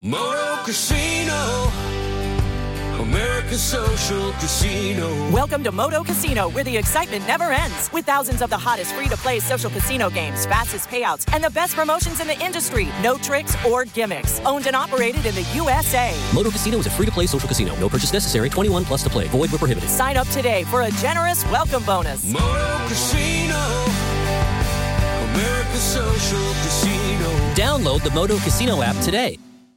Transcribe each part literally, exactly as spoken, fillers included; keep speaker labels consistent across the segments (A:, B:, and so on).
A: Moto Casino, America's social casino.
B: Welcome to Moto Casino, where the excitement never ends. With thousands of the hottest free-to-play social casino games, fastest payouts, and the best promotions in the industry. No tricks or gimmicks. Owned and operated in the U S A.
C: Moto Casino is a free-to-play social casino. No purchase necessary. twenty-one plus to play. Void where prohibited.
B: Sign up today for a generous welcome bonus.
A: Moto Casino, America's social casino.
C: Download the Moto Casino app today.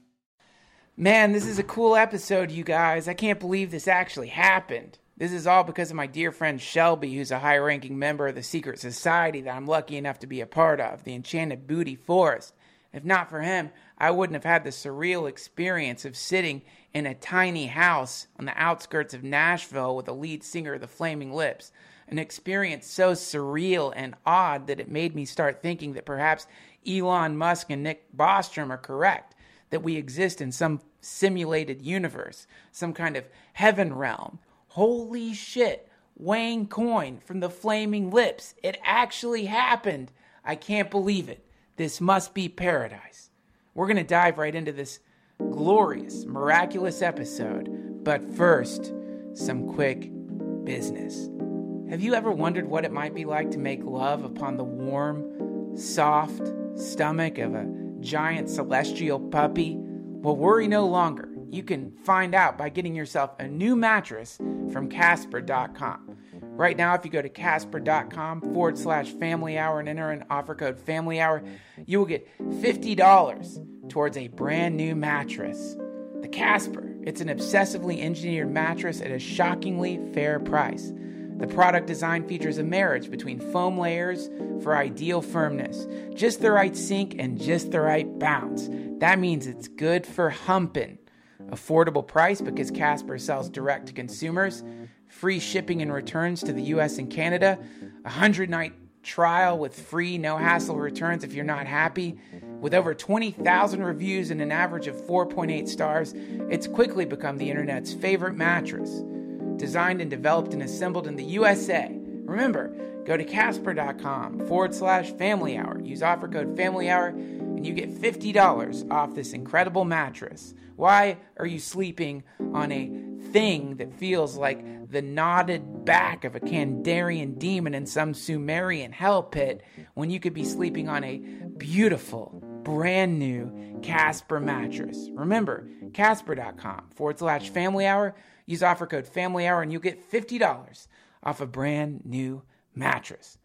D: Man, this is a cool episode, you guys. I can't believe this actually happened. This is all because of my dear friend Shelby, who's a high-ranking member of the secret society that I'm lucky enough to be a part of, the Enchanted Booty Forest. If not for him, I wouldn't have had the surreal experience of sitting in a tiny house on the outskirts of Nashville with the lead singer of the Flaming Lips. An experience so surreal and odd that it made me start thinking that perhaps Elon Musk and Nick Bostrom are correct. That we exist in some simulated universe, some kind of heaven realm. Holy shit, Wayne Coyne from the Flaming Lips. It actually happened. I can't believe it. This must be paradise. We're going to dive right into this glorious, miraculous episode. But first, some quick business. Have you ever wondered what it might be like to make love upon the warm, soft stomach of a giant celestial puppy? Well, worry no longer. You can find out by getting yourself a new mattress from Casper dot com. Right now, if you go to Casper.com forward slash family hour and enter an offer code family hour, you will get fifty dollars towards a brand new mattress. The Casper, it's an obsessively engineered mattress at a shockingly fair price. The product design features a marriage between foam layers for ideal firmness, just the right sink and just the right bounce. That means it's good for humping. Affordable price because Casper sells direct to consumers, free shipping and returns to the U S and Canada, a hundred-night trial with free, no-hassle returns if you're not happy. With over twenty thousand reviews and an average of four point eight stars, it's quickly become the internet's favorite mattress. Designed and developed and assembled in the U S A. Remember, go to Casper.com forward slash family hour. Use offer code family hour and you get fifty dollars off this incredible mattress. Why are you sleeping on a thing that feels like the knotted back of a Kandarian demon in some Sumerian hell pit when you could be sleeping on a beautiful, brand new Casper mattress? Remember, Casper.com forward slash family hour. Use offer code family hour and you'll get fifty dollars off a brand new mattress.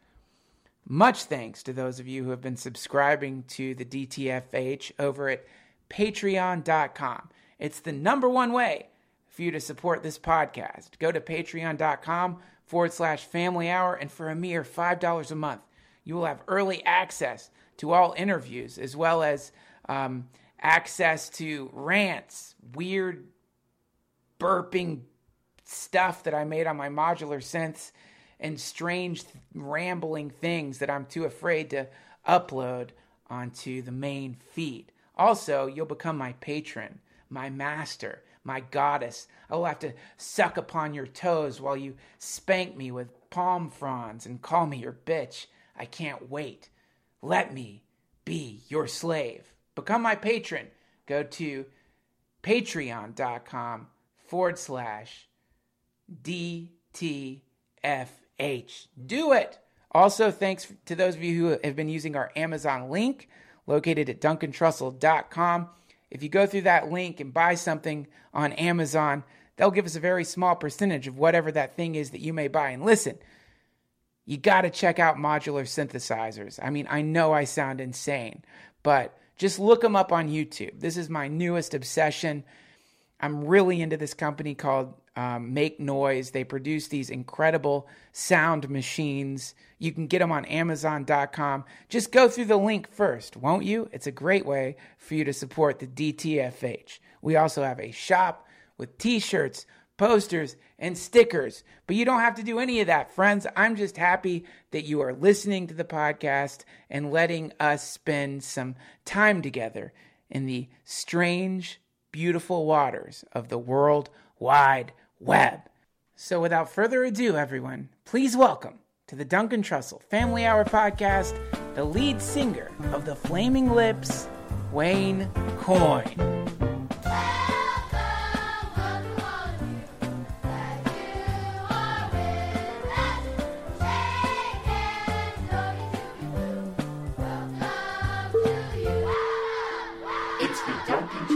D: Much thanks to those of you who have been subscribing to the D T F H over at patreon dot com. It's the number one way for you to support this podcast. Go to patreon.com forward slash family hour, and for a mere five dollars a month, you will have early access to all interviews, as well as um, access to rants, weird burping stuff that I made on my modular synths, and strange rambling things that I'm too afraid to upload onto the main feed. Also, you'll become my patron, my master, my goddess. I will have to suck upon your toes while you spank me with palm fronds and call me your bitch. I can't wait. Let me be your slave. Become my patron. Go to patreon.com forward slash DTFH. Do it! Also, thanks to those of you who have been using our Amazon link located at duncan trussell dot com. If you go through that link and buy something on Amazon, they'll give us a very small percentage of whatever that thing is that you may buy. And listen, you got to check out modular synthesizers. I mean, I know I sound insane, but just look them up on YouTube. This is my newest obsession. I'm really into this company called um, Make Noise. They produce these incredible sound machines. You can get them on amazon dot com. Just go through the link first, won't you? It's a great way for you to support the D T F H. We also have a shop with t-shirts, posters, and stickers. But you don't have to do any of that, friends. I'm just happy that you are listening to the podcast and letting us spend some time together in the strange, beautiful waters of the World Wide Web. So without further ado, everyone, please welcome to the Duncan Trussell Family Hour podcast, the lead singer of the Flaming Lips, Wayne Coyne.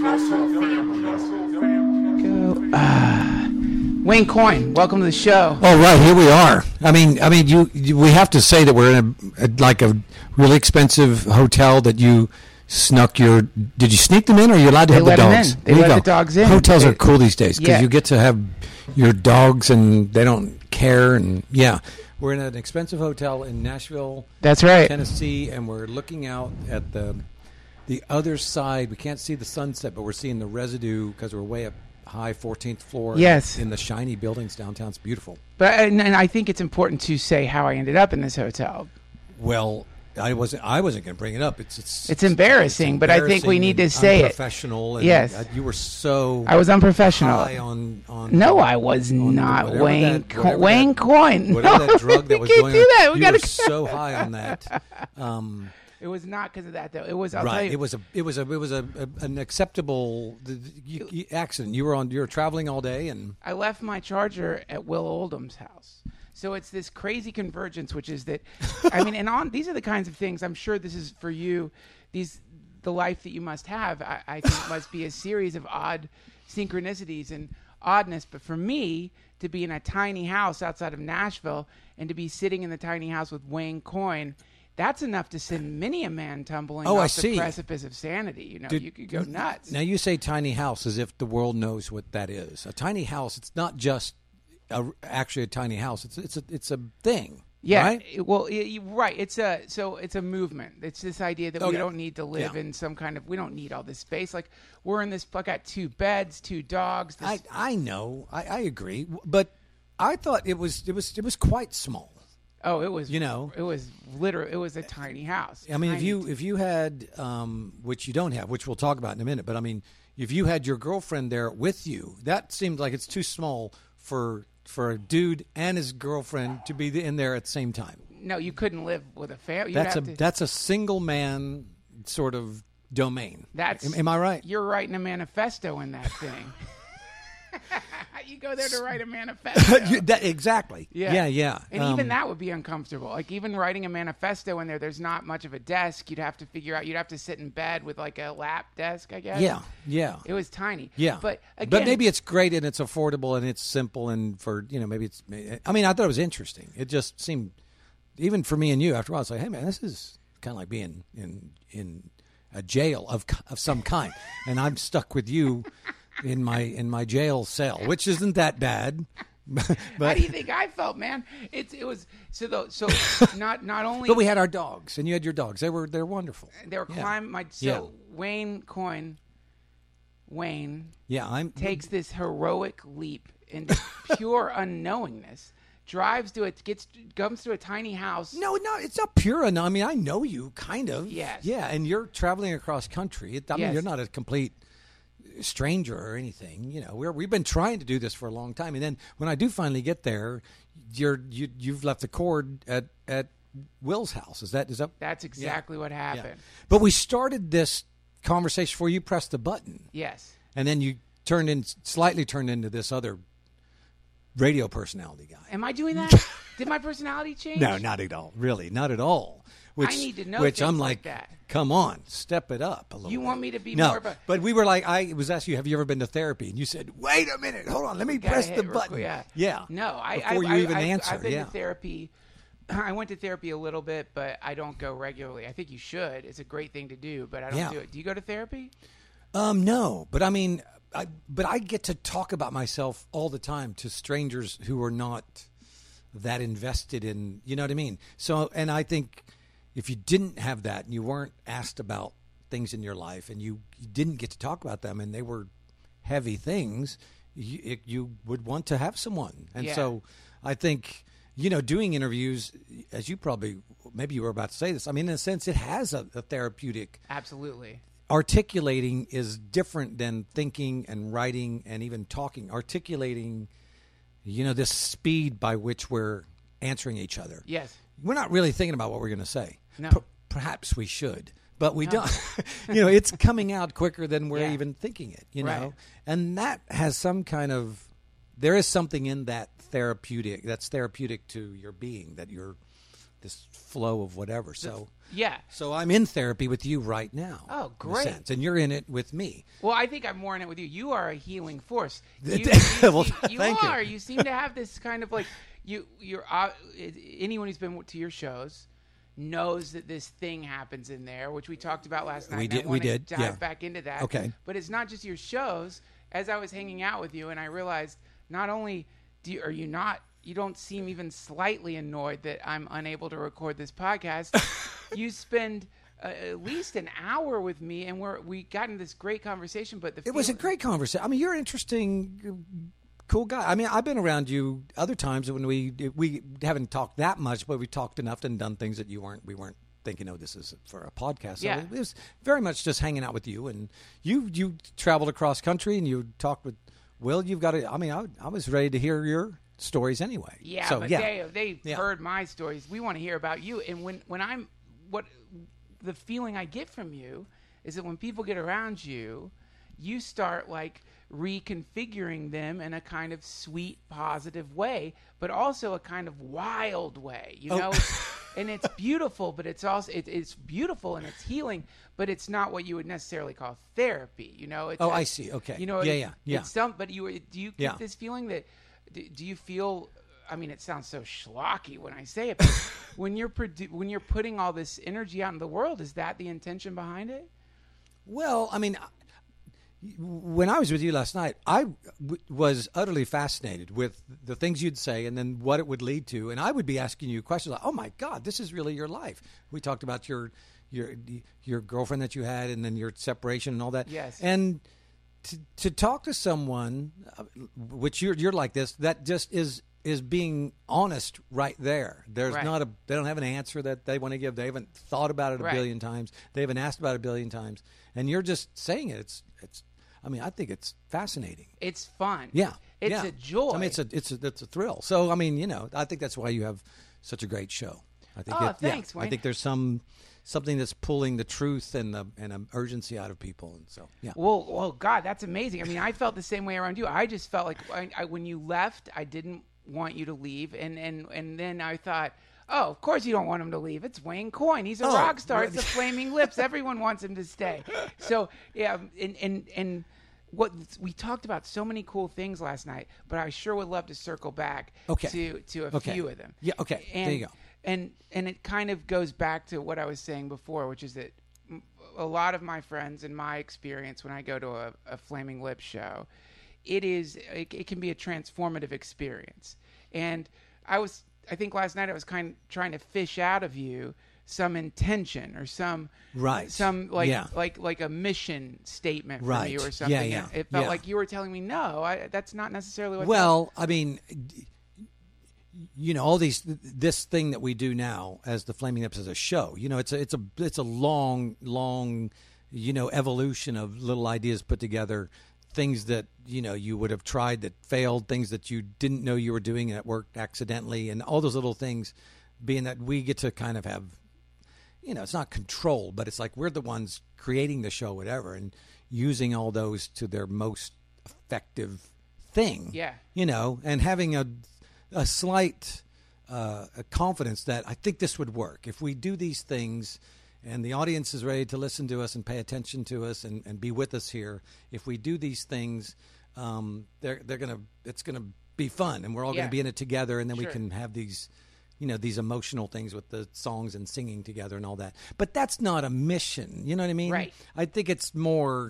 D: Go. Ah. Wayne Coyne, welcome to the show.
E: Oh, right, here we are. I mean, I mean, you, you we have to say that we're in a, a like a really expensive hotel that you snuck your. Did you sneak them in, or are you allowed to
D: They
E: have
D: let
E: the
D: 'em
E: dogs?
D: in. They
E: There you
D: let
E: go.
D: the dogs in.
E: Hotels
D: They-
E: are cool these days because
D: Yeah.
E: you get to have your dogs and they don't care. And yeah, we're in an expensive hotel in Nashville,
D: That's right.
E: Tennessee, and we're looking out at the the other side. We can't see the sunset, but we're seeing the residue because we're way up high, fourteenth floor.
D: Yes.
E: in the shiny buildings downtown. It's beautiful.
D: But and, and I think it's important to say how I ended up in this hotel.
E: Well, I wasn't. I wasn't going to bring it up. It's it's
D: It's embarrassing, but I think we need to say it.
E: Professional. And
D: Yes.
E: uh, you were so.
D: I was unprofessional.
E: high on, on.
D: No, I was
E: on
D: not.
E: whatever
D: Wayne
E: that-
D: Co-
E: whatever
D: Wayne
E: that-
D: Coyne.
E: Whatever
D: No,
E: that drug that
D: we
E: was
D: can't
E: going
D: do
E: on.
D: that. We
E: you
D: gotta
E: were so high on that. Um,
D: It was not because of that, though. It was. I'll tell
E: right.
D: you.
E: It was a. It was a. It was a, a an acceptable the, the, you, you, accident. You were on. You were traveling all day, and
D: I left my charger at Will Oldham's house. So it's this crazy convergence, which is that, I mean, and on these are the kinds of things. I'm sure this is for you. These the life that you must have. I, I think must be a series of odd synchronicities and oddness. But for me, to be in a tiny house outside of Nashville and to be sitting in the tiny house with Wayne Coyne, that's enough to send many a man tumbling
E: Oh,
D: off
E: I
D: the
E: see.
D: precipice of sanity. You know,
E: Dude,
D: you could go nuts.
E: Now you say tiny house as if the world knows what that is. A tiny house. It's not just a, actually a tiny house. It's it's a it's a thing.
D: Yeah,
E: Right?
D: it- well, it, you- right. It's a so it's a movement. It's this idea that we
E: Okay.
D: don't need to live
E: Yeah.
D: in some kind of. We don't need all this space. Like we're in this. I got two beds, two dogs. This,
E: I I know. I, I agree. But I thought it was it was it was quite small.
D: oh, it was.
E: you know.
D: it was literal. It was a tiny house.
E: I mean, if
D: Tiny.
E: you if you had, um, which you don't have, which we'll talk about in a minute, but I mean, if you had your girlfriend there with you, that seems like it's too small for for a dude and his girlfriend to be in there at the same time.
D: no, you couldn't live with a family.
E: That's a
D: have to,
E: that's a single man sort of domain.
D: That's
E: am, am I right?
D: You're writing a manifesto in that thing. You go there to write a manifesto.
E: You- that, exactly.
D: Yeah.
E: yeah, yeah.
D: And
E: Um,
D: even that would be uncomfortable. Like even writing a manifesto in there, there's not much of a desk. You'd have to figure out. You'd have to sit in bed with like a lap desk, I guess.
E: Yeah, yeah.
D: It was tiny.
E: Yeah,
D: But again,
E: but maybe it's great and it's affordable and it's simple and for you know maybe it's. I mean, I thought it was interesting. It just seemed, even for me and you, after a while, it's like, hey man, this is kind of like being in in a jail of of some kind, and I'm stuck with you in my in my jail cell, which isn't that bad. but
D: how do you think I felt, man? It's it was so though. So not not only
E: but we had our dogs, and you had your dogs. They were they're wonderful.
D: they were
E: Yeah.
D: climbing my so
E: Yeah.
D: Wayne Coyne. Wayne
E: Yeah, I'm
D: takes this heroic leap into pure unknowingness. Drives to it, gets comes to a tiny house.
E: No, no, it's not pure enough. I mean, I know you, kind of.
D: Yes.
E: Yeah, and you're traveling across country. It, I mean,
D: Yes.
E: you're not a complete stranger or anything. You know, we're, we've been trying to do this for a long time. And then when I do finally get there, you're you you've left the cord at at Will's house. Is that is that?
D: That's exactly what
E: Yeah.
D: happened.
E: But we started this conversation before you pressed the button,
D: Yes.
E: and then you turned in slightly turned into this other radio personality guy.
D: Am I doing that? Did my personality change?
E: No, not at all. Really, not at all. Which,
D: need to know
E: Which
D: things
E: I'm
D: like
E: like,
D: that.
E: come on, step it up a little.
D: You
E: bit.
D: want me to be
E: no,
D: more of a-
E: but we were like, I was asking you, have you ever been to therapy? And you said, wait a minute, hold on, let me
D: Gotta
E: press
D: hit
E: the
D: real
E: button.
D: quick, Yeah.
E: yeah.
D: No, I.
E: before
D: I,
E: you
D: I,
E: even
D: I've,
E: answer,
D: I've been
E: yeah.
D: to therapy. I went to therapy a little bit, but I don't go regularly. I think you should. It's a great thing to do, but I don't
E: Yeah.
D: do it. Do you go to therapy?
E: Um, no, but I mean, I, but I get to talk about myself all the time to strangers who are not that invested in, you know what I mean? So, and I think if you didn't have that and you weren't asked about things in your life and you, you didn't get to talk about them and they were heavy things, you, it, you would want to have someone. And
D: Yeah.
E: so I think, you know, doing interviews, as you probably, maybe you were about to say this, I mean, in a sense, it has a, a therapeutic
D: Absolutely.
E: articulating is different than thinking and writing and even talking. Articulating, you know, this speed by which we're answering each other.
D: Yes.
E: We're not really thinking about what we're going to say.
D: No.
E: P- perhaps we should, but we don't. You know, it's coming out quicker than we're
D: Yeah.
E: even thinking it, you
D: Right.
E: know? And that has some kind of, there is something in that therapeutic, that's therapeutic to your being, that you're this flow of whatever. So
D: Yeah.
E: So I'm in therapy with you right now.
D: Oh,
E: in a
D: great.
E: sense, and you're in it with me.
D: Well, I think I'm more in it with you. You are a healing force. You, you,
E: Well,
D: you, you
E: thank you.
D: are. You seem to have this kind of like you. You're uh, anyone who's been to your shows knows that this thing happens in there, which we talked about last night.
E: We
D: and
E: did-
D: I
E: we
D: wanna
E: did,
D: Dive
E: yeah.
D: back into that.
E: Okay.
D: But it's not just your shows. As I was hanging out with you, and I realized not only do you, are you not. You don't seem even slightly annoyed that I'm unable to record this podcast. You spend uh, at least an hour with me, and we're we got into this great conversation. But the
E: It was a
D: feel-
E: great conversation. I mean, you're an interesting, cool guy. I mean, I've been around you other times when we we haven't talked that much, but we talked enough and done things that you weren't we weren't thinking, oh, this is for a podcast. So
D: Yeah.
E: it was very much just hanging out with you, and you you traveled across country and you talked with Will. You've got to. I mean, I, I was ready to hear your stories anyway.
D: Yeah,
E: so,
D: but
E: yeah.
D: they they've
E: Yeah.
D: heard my stories. We want to hear about you. And when when I'm what the feeling I get from you is that when people get around you, you start like reconfiguring them in a kind of sweet, positive way, but also a kind of wild way. You
E: Oh.
D: know, and it's beautiful, but it's also it, it's beautiful and it's healing, but it's not what you would necessarily call therapy. You know? It's
E: Oh,
D: a-
E: I see. Okay.
D: You know?
E: Yeah,
D: it-
E: yeah, yeah.
D: It's some, but you do you get
E: Yeah.
D: this feeling that do, do you feel? I mean, it sounds so schlocky when I say it, but when you're produ- when you're putting all this energy out in the world, is that the intention behind it?
E: Well, I mean, when I was with you last night, I w- was utterly fascinated with the things you'd say and then what it would lead to. And I would be asking you questions like, oh, my God, this is really your life. We talked about your your your girlfriend that you had and then your separation and all that.
D: Yes.
E: And to, to talk to someone, uh, which you're, you're like this, that just is is being honest right there. There's
D: Right.
E: not a, they don't have an answer that they want to give. They haven't thought about it a
D: Right.
E: billion times. They haven't asked about it a billion times. And you're just saying it. It's, it's, I mean, I think it's fascinating.
D: It's fun.
E: Yeah.
D: It's
E: yeah.
D: a joy.
E: I mean, it's a, it's a, it's a thrill. So, I mean, you know, I think that's why you have such a great show. I think
D: Oh,
E: it, yeah,
D: thanks,
E: I
D: Wayne.
E: think there's some, something that's pulling the truth and the, and um, urgency out of people. And so, yeah.
D: Well, well, God, that's amazing. I mean, I felt the same way around you. I just felt like I, I, when you left, I didn't want you to leave, and and and then I thought, oh, of course you don't want him to leave. It's Wayne Coyne. He's a
E: Oh,
D: rock star. It's
E: right.
D: the Flaming Lips. Everyone wants him to stay. So yeah, and and and. What we talked about so many cool things last night, but I sure would love to circle back
E: Okay.
D: to to a
E: Okay.
D: few of them.
E: Yeah, okay.
D: And,
E: There you go.
D: And and it kind of goes back to what I was saying before, which is that m- a lot of my friends and my experience when I go to a, a Flaming Lips show, it is it, it can be a transformative experience. And I was I think last night I was kind of trying to fish out of you some intention or some
E: Right.
D: some like
E: Yeah.
D: like like a mission statement from
E: Right.
D: you or
E: Yeah,
D: something.
E: yeah,
D: It felt
E: yeah.
D: like you were telling me no, I, that's not necessarily what.
E: Well, I mean, d- you know, all these this thing that we do now as the Flaming Lips as a show. You know, it's a it's a it's a long, long, you know, evolution of little ideas put together, things that you know you would have tried that failed, things that you didn't know you were doing and that worked accidentally, and all those little things. Being that we get to kind of have, you know, it's not control, but it's like we're the ones creating the show, whatever, and using all those to their most effective thing.
D: Yeah.
E: You know, and having a a slight uh, a confidence that I think this would work if we do these things, and the audience is ready to listen to us and pay attention to us and, and be with us here. If we do these things, um, they're they're gonna it's gonna be fun, and we're all
D: Yeah.
E: gonna be in it together, and then we
D: Sure.
E: can have these. You know, these emotional things with the songs and singing together and all that. But that's not a mission. You know what I mean?
D: Right.
E: I think it's more,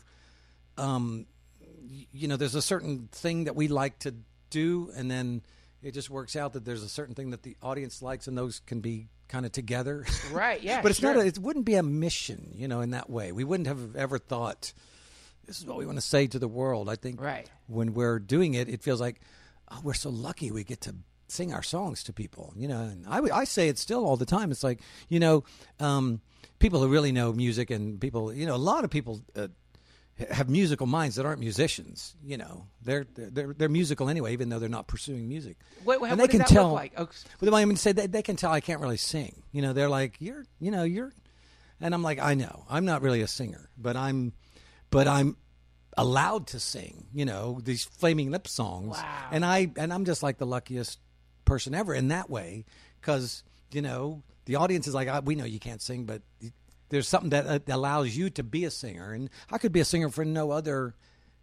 E: um, y- you know, there's a certain thing that we like to do, and then it just works out that there's a certain thing that the audience likes, and those can be kind of together.
D: Right, yeah,
E: But it's not.
D: sure.
E: A, it wouldn't be a mission, you know, in that way. We wouldn't have ever thought this is what we want to say to the world. I think
D: Right.
E: when we're doing it, it feels like, oh, we're so lucky we get to sing our songs to people, you know. And I, I say it still all the time. It's like, you know, um, people who really know music and people, you know, a lot of people uh, have musical minds that aren't musicians. You know, they're they're they're musical anyway, even though they're not pursuing music.
D: What- what
E: and
D: does
E: they can
D: that
E: tell.
D: look like? Oh,
E: Well, I mean, say they, they can tell I can't really sing. You know, they're like, you're, you know, you're, and I'm like, I know, I'm not really a singer, but I'm, but I'm allowed to sing. You know, these Flaming Lips songs,
D: Wow.
E: and I and I'm just like the luckiest person ever in that way, because you know, the audience is like, oh, we know you can't sing, but there's something that uh, allows you to be a singer. And I could be a singer for no other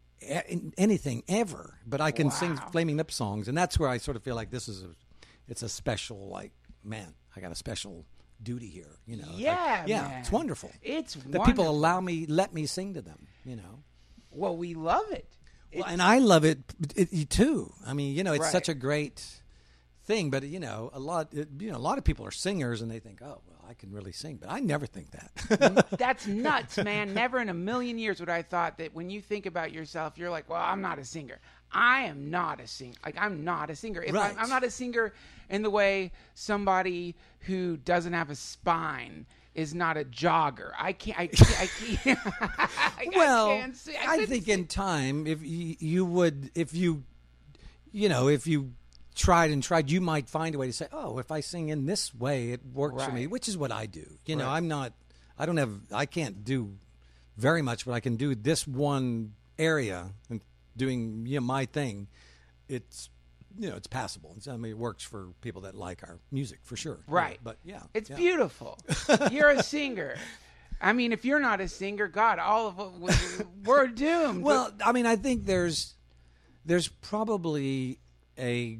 E: a- anything ever, but I can
D: Wow.
E: sing Flaming Lip songs. And that's where I sort of feel like this is a, it's a special, like, man, I got a special duty here, you know. It's like,
D: Yeah,
E: yeah,
D: man.
E: it's wonderful.
D: It's
E: that
D: wonderful.
E: people allow me, let me sing to them, you know.
D: Well, we love it.
E: Well, and I love it, it, it too. I mean, you know, it's
D: Right.
E: such a great thing. But you know, a lot, it, you know, a lot of people are singers, and they think, "Oh, well, I can really sing." But I never think that.
D: That's nuts, man. Never in a million years would I thought that when you think about yourself, you're like, well, I'm not a singer. I am not a singer. Like, I'm not a singer. If
E: Right.
D: I'm, I'm not a singer in the way somebody who doesn't have a spine is not a jogger. I can't. I can't. I can't. I,
E: well,
D: I, can't sing. I,
E: I
D: couldn't
E: think
D: sing.
E: in time, if you, you would, if you, you know, if you tried and tried, you might find a way to say, "Oh, if I sing in this way, it works for me,"
D: Right.
E: which is what I do. You know,
D: Right.
E: I'm not. I don't have. I can't do very much, but I can do this one area and doing you know my thing. It's you know it's passable. It's, I mean, it works for people that like our music for sure.
D: Right.
E: But yeah,
D: It's
E: yeah.
D: beautiful. You're a singer. I mean, if you're not a singer, God, all of it, we're doomed.
E: Well, I mean, I think there's there's probably a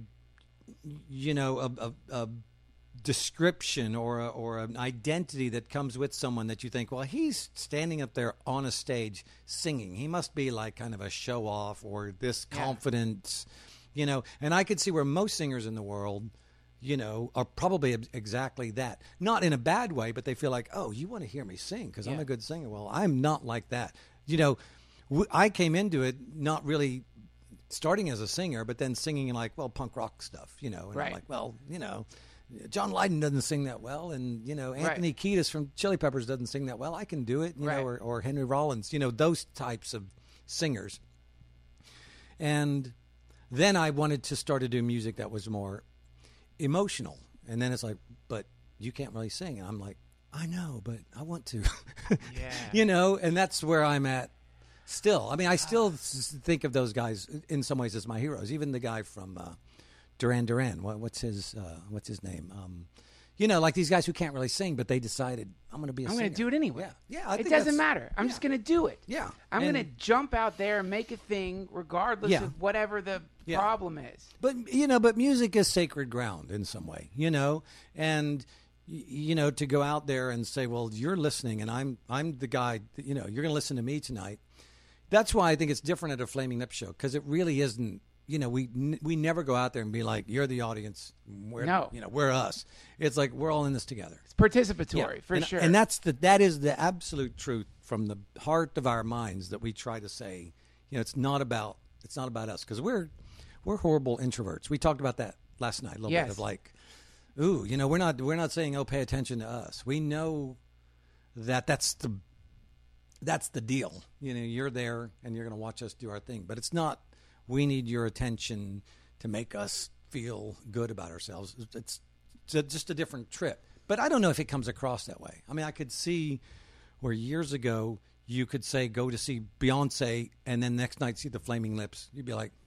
E: you know a, a, a description or a, or an identity that comes with someone that you think, well, he's standing up there on a stage singing. He must be like kind of a show off or this
D: Yeah.
E: confidence, you know. And I could see where most singers in the world, you know, are probably ex- exactly that. Not in a bad way, but they feel like, oh, you want to hear me sing because I'm
D: Yeah.
E: a good singer. Well, I'm not like that. You know, w- I came into it not really starting as a singer, but then singing like, well, punk rock stuff, you know. And
D: Right.
E: I'm like, well, you know, John Lydon doesn't sing that well, and you know,
D: Right.
E: Anthony Kiedis from Chili Peppers doesn't sing that well. I can do it, you
D: Right.
E: know, or, or Henry Rollins, you know, those types of singers. And then I wanted to start to do music that was more emotional, and then it's like, but you can't really sing, and I'm like, I know, but I want to,
D: Yeah.
E: you know, and that's where I'm at. Still, I mean, I still s- think of those guys in some ways as my heroes. Even the guy from uh, Duran Duran. What, what's his uh, What's his name? Um, you know, like these guys who can't really sing, but they decided I'm going to be a
D: I'm
E: singer.
D: going to do it anyway.
E: Yeah, yeah. I
D: it
E: think
D: doesn't
E: that's-
D: matter. I'm
E: yeah.
D: just going to do it.
E: Yeah.
D: I'm
E: And-
D: going to jump out there and make a thing regardless
E: Yeah.
D: of whatever the
E: Yeah.
D: problem is.
E: But you know, but music is sacred ground in some way, you know, and y- you know, to go out there and say, well, you're listening, and I'm I'm the guy. that, You know, you're going to listen to me tonight. That's why I think it's different at a Flaming Lip show, because it really isn't. You know, we n- we never go out there and be like, you're the audience. We're,
D: No.
E: you know, we're us. It's like we're all in this together.
D: It's participatory, for
E: and,
D: sure.
E: And that's the that is the absolute truth from the heart of our minds that we try to say. You know, it's not about it's not about us, because we're we're horrible introverts. We talked about that last night a little
D: Yes.
E: bit of like, ooh, you know, we're not we're not saying, oh, pay attention to us. We know that that's the that's the deal. You know, you're there and you're going to watch us do our thing, but it's not. We need your attention to make us feel good about ourselves. It's, it's a, just a different trip. But I don't know if it comes across that way. I mean, I could see where years ago you could say go to see Beyonce and then next night see the Flaming Lips. You'd be like,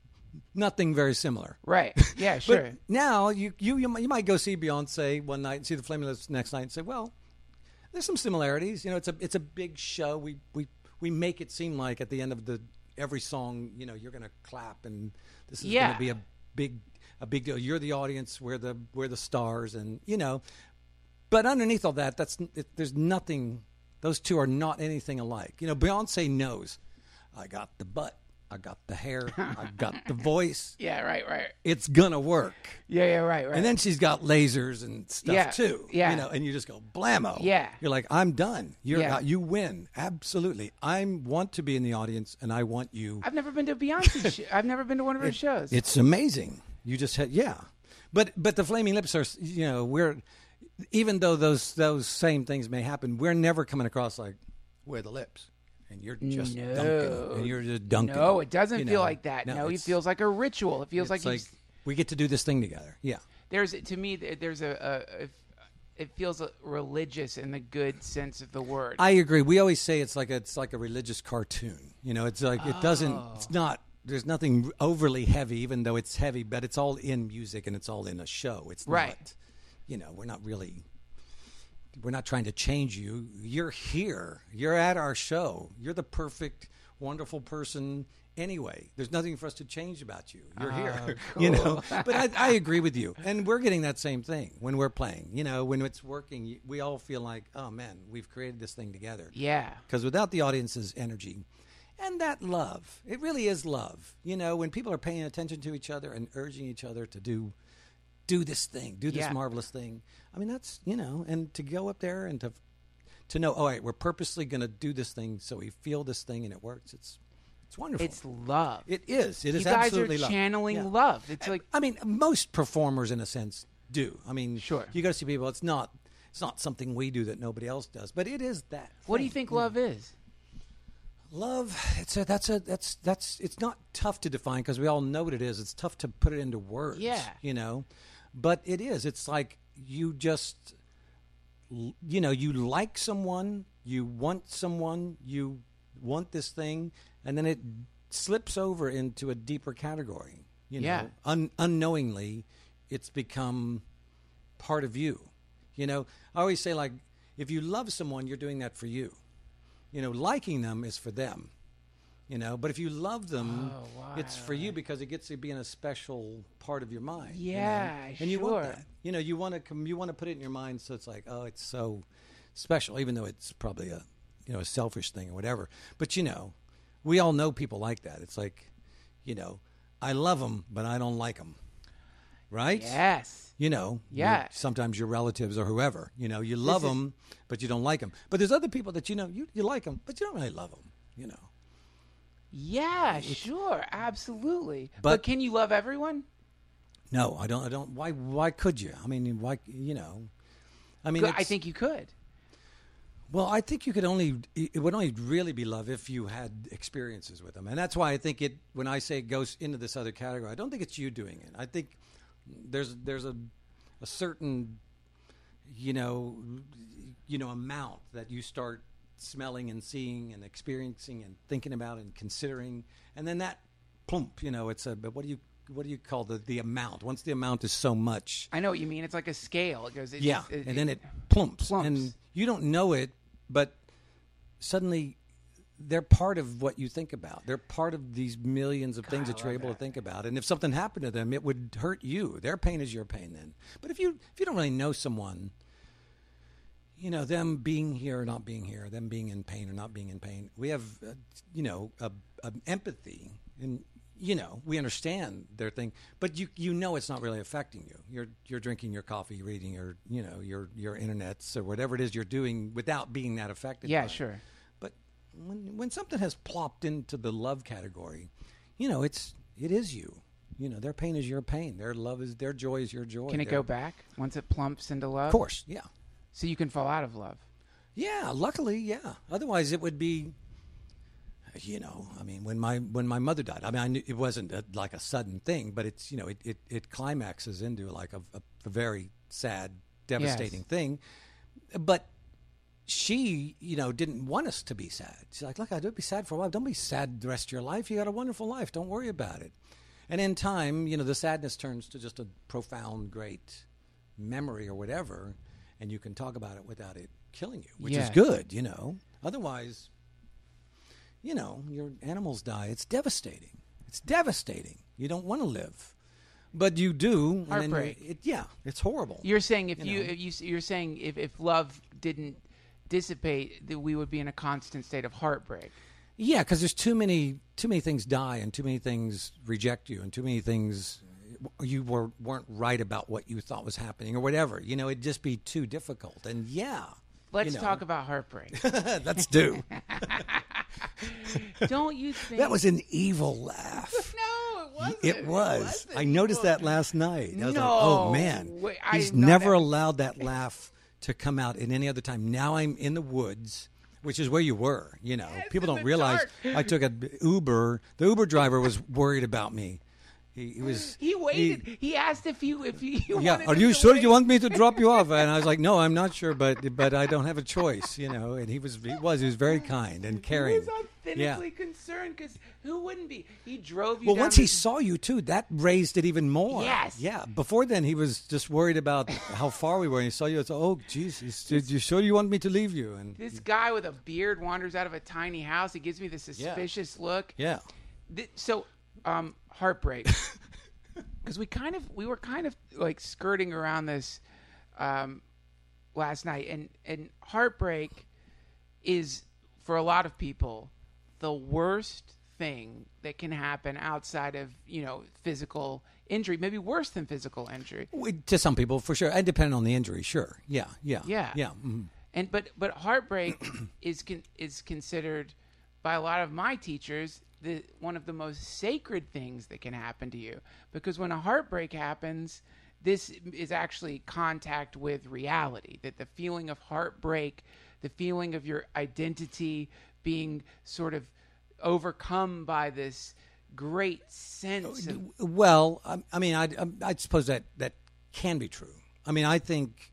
E: nothing very similar.
D: right. Yeah, sure.
E: But now you, you you might- you might go see Beyonce one night and see the Flaming Lips next night and say, well, there's some similarities. You know, it's a it's a big show. We we we make it seem like at the end of the every song, you know, you're going to clap and this is
D: Yeah.
E: going to be a big a big deal. You're the audience. We're the we're the stars, and you know. But underneath all that, that's it, there's nothing. Those two are not anything alike. You know, Beyonce knows. I got the butt. I got the hair. I got the voice.
D: yeah, right, right.
E: It's gonna work.
D: Yeah, yeah, right, right.
E: And then she's got lasers and stuff
D: Yeah,
E: too.
D: yeah.
E: You know, and you just go blammo.
D: Yeah.
E: You're like, I'm done. You're
D: Yeah.
E: out. You win. Absolutely. I want to be in the audience, and I want you.
D: I've never been to a Beyonce show. I've never been to one of her shows.
E: It's amazing. You just had yeah. But but the Flaming Lips are you know we're even though those those same things may happen, we're never coming across like we're the Lips. And you're just
D: No.
E: dunking. And you're just dunking.
D: No, it doesn't
E: you
D: feel
E: know.
D: like that. No, it
E: it's-
D: feels like a ritual. It feels
E: it's
D: like,
E: like
D: he's-
E: we get to do this thing together. Yeah.
D: there's to me there's a, a, a it feels religious in the good sense of the word.
E: I agree. We always say it's like a, it's like a religious cartoon. You know, it's like it doesn't.
D: Oh.
E: It's not. There's nothing overly heavy, even though it's heavy. But it's all in music and it's all in a show. It's
D: Right.
E: not. you know, we're not really, we're not trying to change you. You're here. You're at our show. You're the perfect, wonderful person anyway. There's nothing for us to change about you. You're
D: Oh,
E: here,
D: cool.
E: you know. But I, I agree with you, and we're getting that same thing when we're playing. You know, when it's working, we all feel like, oh man, we've created this thing together.
D: Yeah.
E: Because without the audience's energy and that love, it really is love. You know, when people are paying attention to each other and urging each other to do do this thing, do this
D: Yeah.
E: marvelous thing. I mean, that's, you know, and to go up there and to to know, all right, we're purposely going to do this thing so we feel this thing and it works. It's it's wonderful.
D: It's love.
E: It is. It
D: you
E: is
D: guys
E: absolutely
D: are
E: love.
D: channeling
E: Yeah.
D: love. It's like
E: I mean, most performers, in a sense, do. I mean,
D: Sure.
E: You go to see people. It's not. It's not something we do that nobody else does, but it is that.
D: what do you
E: thing,
D: think love is?
E: Love. It's a. That's a. That's that's. It's not tough to define because we all know what it is. It's tough to put it into words.
D: Yeah.
E: You know, but it is. It's like you just. l- You know, you like someone. You want someone. You want this thing, and then it slips over into a deeper category. You know,
D: Yeah.
E: Un- unknowingly, it's become part of you. You know, I always say, like, if you love someone, you're doing that for you. You know, liking them is for them. You know, but if you love them,
D: Oh, wow.
E: it's for you because it gets to be in a special part of your mind. you know?
D: Yeah,
E: and you want
D: sure.
E: that. You know, you want to com- you want to put it in your mind so it's like, oh, it's so special, even though it's probably a you know a selfish thing or whatever. But you know, we all know people like that. It's like, you know, I love them, but I don't like them. Right?
D: Yes.
E: You know,
D: Yeah.
E: your- sometimes your relatives or whoever, you know, you love
D: This is-
E: them, but you don't like them. But there's other people that, you know, you, you like them, but you don't really love them, you know.
D: Yeah, sure, absolutely. But,
E: But-
D: can you love everyone?
E: No, I don't, I don't, why, why could you? I mean, why, you know, I mean,
D: I
E: it's-
D: think you could.
E: well, I think you could only, it would only really be love if you had experiences with them. And that's why I think it, when I say it goes into this other category, I don't think it's you doing it. I think there's, there's a, a certain, you know, you know, amount that you start smelling and seeing and experiencing and thinking about and considering. And then that plump, you know, it's a, but what do you, what do you call the, the amount? Once the amount is so much,
D: I know what you mean. It's like a scale. It goes. It
E: yeah,
D: just- it-
E: and then it plumps,
D: plumps.
E: and you don't know it, but suddenly they're part of what you think about. They're part of these millions of things
D: I
E: that you're
D: love
E: able
D: that.
E: to think about. And if something happened to them, it would hurt you. Their pain is your pain then. But if you if you don't really know someone, you know, them being here or not being here, them being in pain or not being in pain, we have, uh, you know, a, a empathy, and you know, we understand their thing, but you you know it's not really affecting you. You're you're drinking your coffee, reading your you know your your internets or whatever it is you're doing without being that affected.
D: Yeah,
E: by it.
D: sure.
E: But when when something has plopped into the love category, you know, it's it is you. You know, their pain is your pain. Their love is their joy is your joy.
D: Can it
E: Their-
D: go back once it plumps into love?
E: Of course, yeah.
D: So you can fall out of love.
E: Yeah, luckily, yeah. Otherwise, it would be, you know, I mean, when my when my mother died, I mean, I knew it wasn't a, like a sudden thing, but it's, you know, it, it, it climaxes into like a, a, a very sad, devastating
D: Yes.
E: thing. But she, you know, didn't want us to be sad. She's like, look, I don't be sad for a while. Don't be sad the rest of your life. You got a wonderful life. Don't worry about it. And in time, you know, the sadness turns to just a profound, great memory or whatever, and you can talk about it without it killing you, which
D: Yeah.
E: is good, you know. Otherwise, you know, your animals die. It's devastating. It's devastating. You don't want to live, but you do. And then
D: Heartbreak.
E: it, yeah, it's horrible.
D: You're saying if
E: You
D: you,
E: know.
D: if you you're saying if, if love didn't dissipate, that we would be in a constant state of heartbreak.
E: Yeah, because there's too many too many things die, and too many things reject you, and too many things you were weren't right about what you thought was happening, or whatever. You know, it'd just be too difficult. And yeah,
D: Let's
E: you know.
D: talk about heartbreak.
E: Let's do.
D: Don't you think
E: That was an evil laugh.
D: no? It wasn't.
E: It was.
D: wasn't
E: I noticed
D: evil.
E: that last night. I was
D: No,
E: like, oh man,
D: wait, I
E: he's
D: did not
E: never
D: have-
E: allowed that laugh to come out in any other time. Now I'm in the woods, which is where you were. You know, people
D: in
E: don't
D: the
E: realize
D: dark.
E: I took a Uber. The Uber driver was worried about me. he, he was.
D: He waited. He,
E: He,
D: asked if you if you. you
E: yeah.
D: wanted
E: Are
D: him
E: you
D: to
E: sure
D: wait.
E: you want me to drop you off? And I was like, no, I'm not sure, but but I don't have a choice, you know. And he was he was he was very kind and caring.
D: He was authentically
E: Yeah.
D: concerned because who wouldn't be? He drove you.
E: Well,
D: down
E: once
D: to-
E: he saw you too, that raised it even more.
D: Yes.
E: Yeah. Before then, he was just worried about how far we were. And he saw you. It's oh, Jesus, did you sure you want me to leave you? And
D: This guy with a beard wanders out of a tiny house. He gives me this suspicious look.
E: yeah.
D: Th- So, um, heartbreak. Because we kind of we were kind of like skirting around this um, last night, and and heartbreak is for a lot of people the worst thing that can happen outside of you know physical injury, maybe worse than physical injury.
E: We- To some people, for sure, and depending on the injury, sure. Yeah. Yeah.
D: Yeah.
E: Yeah. mhm.
D: And but but heartbreak is con- is considered by a lot of my teachers the one of the most sacred things that can happen to you, because when a heartbreak happens, this is actually contact with reality. That the feeling of heartbreak, the feeling of your identity being sort of overcome by this great sense of
E: Well, I, I mean, I, I suppose that that can be true. I mean, I think.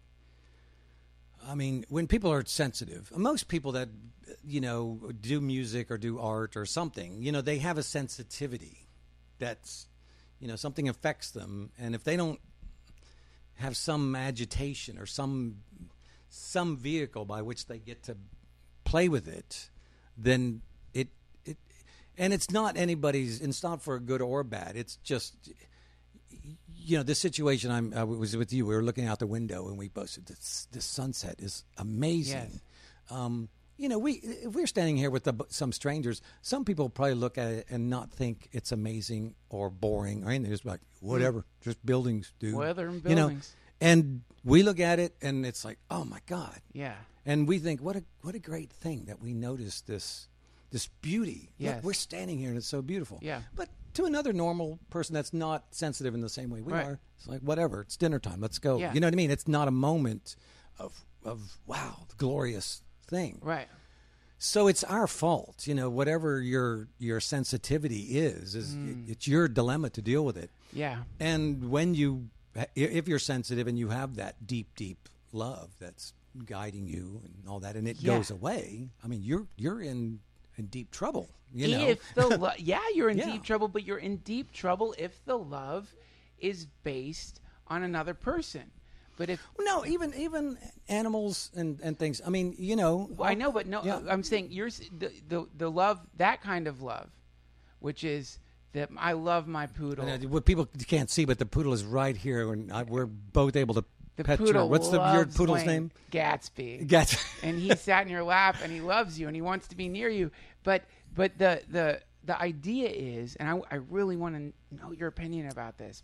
E: I mean, when people are sensitive, most people that, you know, do music or do art or something, you know, they have a sensitivity that's, you know, something affects them. And if they don't have some agitation or some some vehicle by which they get to play with it, then it, it and it's not anybody's, it's not for good or bad. It's just, you know, this situation I'm, I was with you. We were looking out the window, and we both said, "This, this sunset is amazing."
D: Yes.
E: Um, you know, we if we're standing here with the, some strangers, some people probably look at it and not think it's amazing or boring or anything. They're just like, whatever, just buildings, dude.
D: Weather and
E: You know,
D: buildings.
E: and we look at it, and it's like, oh my God.
D: yeah.
E: And we think, what a what a great thing that we noticed this this beauty. Look,
D: Yes.
E: we're standing here, and it's so beautiful.
D: Yeah.
E: But to another normal person that's not sensitive in the same way we
D: Right.
E: are, it's like, whatever, it's dinner time, let's go.
D: Yeah.
E: You know what I mean? It's not a moment of of wow, the glorious thing.
D: Right.
E: So it's our fault, you know. Whatever your your sensitivity is, is
D: Mm.
E: it's your dilemma to deal with it.
D: Yeah.
E: And when you, if you're sensitive and you have that deep, deep love that's guiding you and all that, and it
D: Yeah.
E: goes away, I mean, you're you're in in deep trouble. You know,
D: If the lo- yeah, you're in
E: Yeah.
D: deep trouble, but you're in deep trouble if the love is based on another person. But if
E: no, even even animals and, and things. I mean, you know,
D: I know, but no,
E: Yeah.
D: I'm saying yours the, the the love, that kind of love, which is that I love my poodle.
E: And, uh, what people can't see, but the poodle is right here, and I, we're both able to
D: The
E: pet
D: poodle
E: your. What's the your
D: loves
E: poodle's
D: Wayne
E: name?
D: Gatsby.
E: Gats.
D: And he sat in your lap, and he loves you, and he wants to be near you. But but the the the idea is, and I, I really want to know your opinion about this.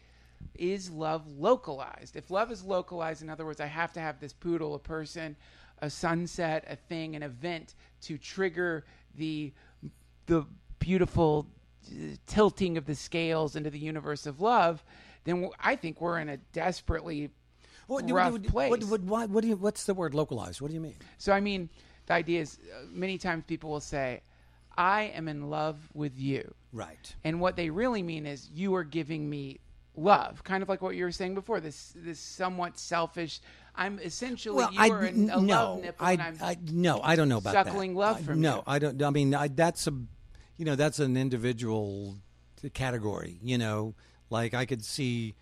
D: Is love localized? If love is localized, in other words, I have to have this poodle, a person, a sunset, a thing, an event to trigger the the beautiful uh, tilting of the scales into the universe of love, then w- I think we're in a desperately
E: What, do-
D: rough
E: what,
D: place.
E: what, what, what, what do you? What's the word localized? What do you mean?
D: So, I mean, the idea is uh, many times people will say, I am in love with you.
E: Right.
D: And what they really mean is you are giving me love, kind of like what you were saying before, this this somewhat selfish, I'm essentially,
E: Well,
D: you
E: I
D: are in a love
E: no,
D: nipple
E: I,
D: and I'm
E: I no, I don't know about that.
D: suckling love
E: I-
D: from
E: no,
D: you.
E: I don't. I mean, I, that's a, you know, that's an individual category. You know, like I could see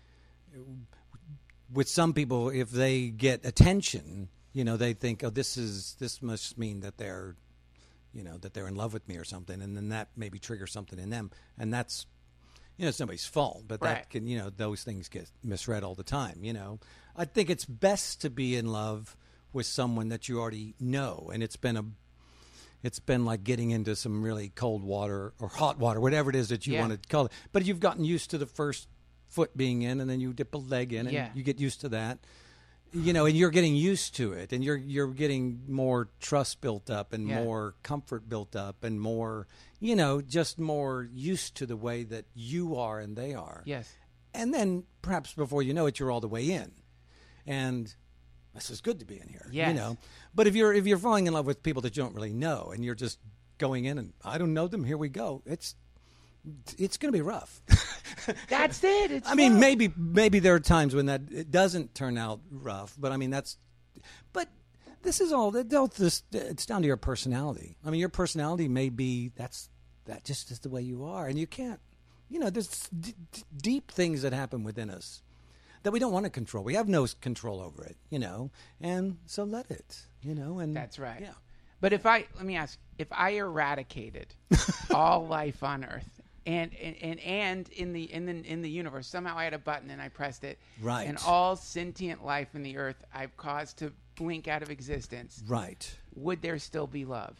E: with some people, if they get attention, you know, they think, oh, this is this must mean that they're, you know, that they're in love with me or something, and then that maybe triggers something in them, and that's, you know, it's nobody's fault, but
D: Right.
E: that can, you know, those things get misread all the time. You know, I think it's best to be in love with someone that you already know, and it's been a, it's been like getting into some really cold water or hot water, whatever it is that you
D: Yeah.
E: want to call it. But you've gotten used to the first foot being in, and then you dip a leg in, and
D: Yeah.
E: you get used to that. You know, and you're getting used to it, and you're you're getting more trust built up, and
D: Yeah.
E: more comfort built up, and more, you know, just more used to the way that you are and they are.
D: Yes.
E: And then perhaps before you know it, you're all the way in, and this is good to be in here.
D: Yes.
E: You know, but if you're if you're falling in love with people that you don't really know, and you're just going in and I don't know them, here we go. It's it's going to be rough.
D: That's it. It's
E: I mean,
D: rough.
E: maybe maybe there are times when that it doesn't turn out rough, but I mean that's. But this is all that dealt this. It's down to your personality. I mean, your personality may be that's that just is the way you are, and you can't. You know, there's d- d- deep things that happen within us that we don't want to control. We have no control over it. You know, and so let it. You know, and
D: That's right.
E: Yeah.
D: But if I let me ask, if I eradicated all life on Earth. And, and and and in the in the in the universe, somehow I had a button and I pressed it,
E: Right.
D: and all sentient life in the earth I've caused to blink out of existence.
E: Right.
D: Would there still be love?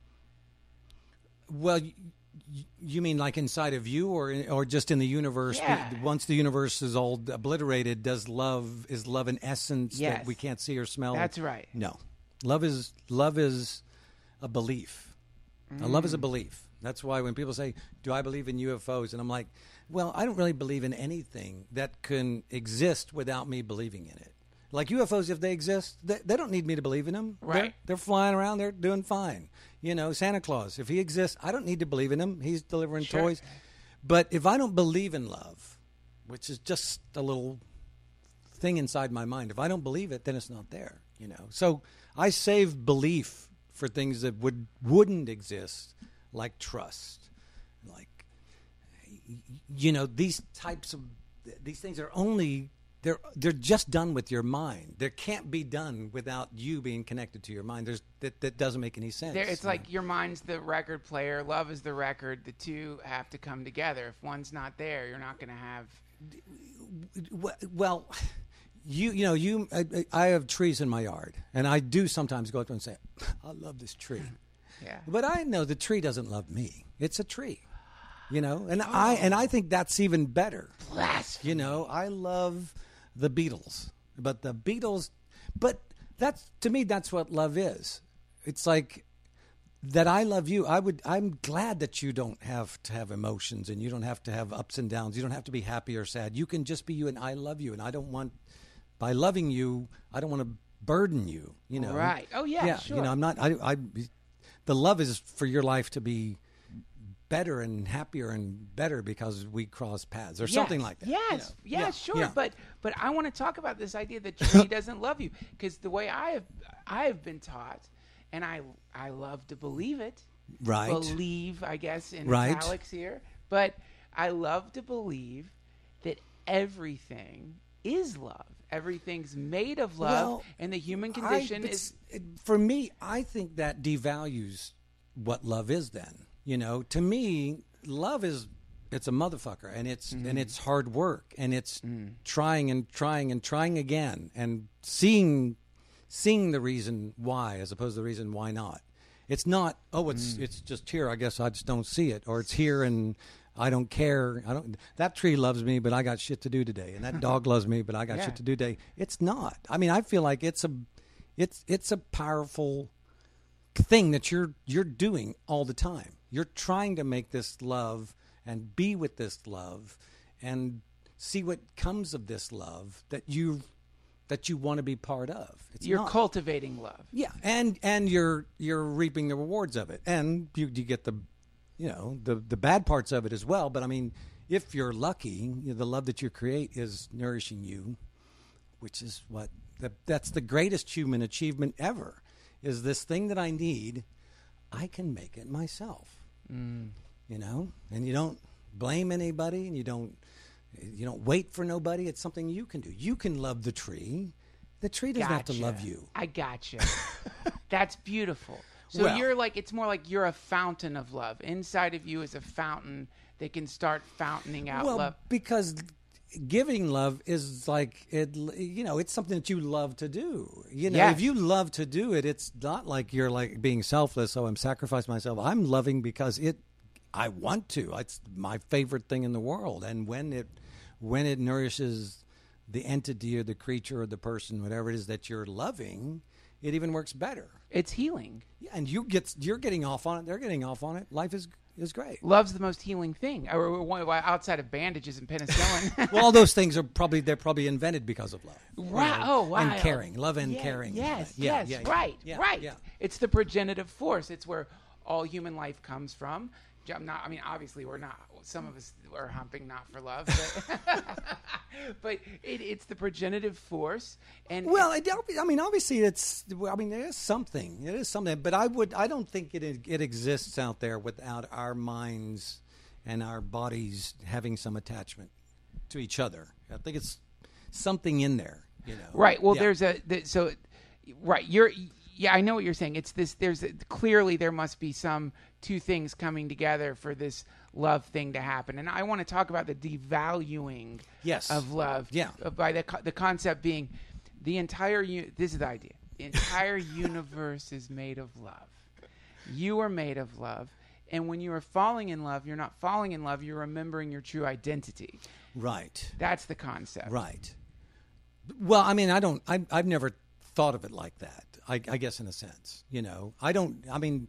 E: Well, y- y- you mean like inside of you, or or just in the universe?
D: Yeah.
E: Once the universe is all obliterated, does love is love an essence
D: Yes.
E: that we can't see or smell?
D: That's right.
E: No, love is love is a belief. A love is a belief. That's why when people say, "Do I believe in U F Os?" and I'm like, "Well, I don't really believe in anything that can exist without me believing in it." Like U F Os, if they exist, they, they don't need me to believe in them. They're,
D: Right.
E: they're flying around. They're doing fine. You know, Santa Claus, if he exists, I don't need to believe in him. He's delivering
D: Sure.
E: toys. But if I don't believe in love, which is just a little thing inside my mind, if I don't believe it, then it's not there. You know, so I save belief for things that would wouldn't exist, like trust, like you know, these types of these things are only they're they're just done with your mind. They can't be done without you being connected to your mind. There's that that doesn't make any sense.
D: There, it's
E: you
D: like
E: know?
D: your mind's the record player, love is the record. The two have to come together. If one's not there, you're not going to have.
E: Well, you you know you I, I have trees in my yard, and I do sometimes go up there and say, "I love this tree,"
D: Yeah.
E: but I know the tree doesn't love me. It's a tree, you know, and I and I think that's even better.
D: Blasphemy.
E: You know, I love the Beatles, but the Beatles, but that's to me that's what love is. It's like that I love you. I would. I'm glad that you don't have to have emotions and you don't have to have ups and downs. You don't have to be happy or sad. You can just be you, and I love you. And I don't want, by loving you, I don't want to burden you. You know,
D: Right. Oh, yeah,
E: yeah.
D: sure.
E: You know, I'm not. I. I the love is for your life to be better and happier and better because we cross paths or something
D: Yes,
E: like that.
D: Yes,
E: you know?
D: yes,
E: Yeah,
D: sure.
E: yeah.
D: But but I want to talk about this idea that tree doesn't love you, because the way I have I have been taught, and I I love to believe it.
E: Right.
D: Believe, I guess, in
E: Right.
D: italics here. But I love to believe that everything is love. Everything's made of love,
E: Well,
D: and the human
E: I-
D: condition
E: it's-
D: is.
E: it- for me. I think that devalues what love is. Then you know, to me, love is it's a motherfucker, and it's
D: Mm-hmm.
E: and it's hard work, and it's
D: Mm.
E: trying and trying and trying again, and seeing seeing the reason why as opposed to the reason why not. It's not oh it's
D: Mm.
E: it's just here. I guess I just don't see it, or it's here and I don't care. I don't. That tree loves me, but I got shit to do today, and that dog loves me, but I got
D: Yeah.
E: shit to do today. It's not. I mean, I feel like it's a it's it's a powerful thing that you're you're doing all the time. You're trying to make this love and be with this love and see what comes of this love that you that you want to be part of. It's
D: You're
E: not.
D: cultivating love.
E: Yeah, and and you're you're reaping the rewards of it, and you you get the, you know, the the bad parts of it as well. But I mean, if you're lucky, you know, the love that you create is nourishing you, which is what the, that's the greatest human achievement ever. Is this thing that I need, I can make it myself.
D: Mm.
E: You know, and you don't blame anybody, and you don't you don't wait for nobody. It's something you can do. You can love the tree. The tree doesn't have to
D: Gotcha.
E: love you.
D: I gotcha. That's beautiful. So
E: Well-
D: you're like, it's more like you're a fountain of love. Inside of you is a fountain that can start fountaining out
E: Well,
D: love.
E: because giving love is like it. You know, it's something that you love to do. You know,
D: Yes.
E: if you love to do it, it's not like you're like being selfless. So I'm sacrificing myself. I'm loving because it. I want to. It's my favorite thing in the world. And when it, when it nourishes the entity or the creature or the person, whatever it is that you're loving, it even works better.
D: It's healing.
E: Yeah, and you get you're getting off on it. They're getting off on it. Life is is great.
D: Love's the most healing thing, or, or, or outside of bandages and penicillin.
E: Well, all those things are probably they're probably invented because of love. You
D: Wow!
E: know,
D: Oh, wow!
E: And caring, love and
D: Yeah,
E: caring.
D: Yes,
E: Yeah,
D: yes,
E: yeah, yeah.
D: right,
E: Yeah,
D: right.
E: yeah.
D: It's the progenitive force. It's where all human life comes from. I'm not. I mean, obviously, we're not. Some of us are humping not for love, but, but it, it's the progenitive force. And
E: well, it, I mean, obviously, it's. I mean, there is something. It is something, but I would. I don't think it it exists out there without our minds and our bodies having some attachment to each other. I think it's something in there. You know.
D: Right. Well,
E: yeah.
D: there's a the, so. Right. You're. Yeah, I know what you're saying. It's this. There's a, clearly there must be some two things coming together for this love thing to happen, and I want to talk about the devaluing
E: yes.
D: of love.
E: Yeah.
D: By the the concept being the entire. This is the idea. The entire universe is made of love. You are made of love, and when you are falling in love, you're not falling in love. You're remembering your true identity.
E: Right.
D: That's the concept.
E: Right. Well, I mean, I don't. I, I've never thought of it like that. I, I guess in a sense, you know, I don't, I mean,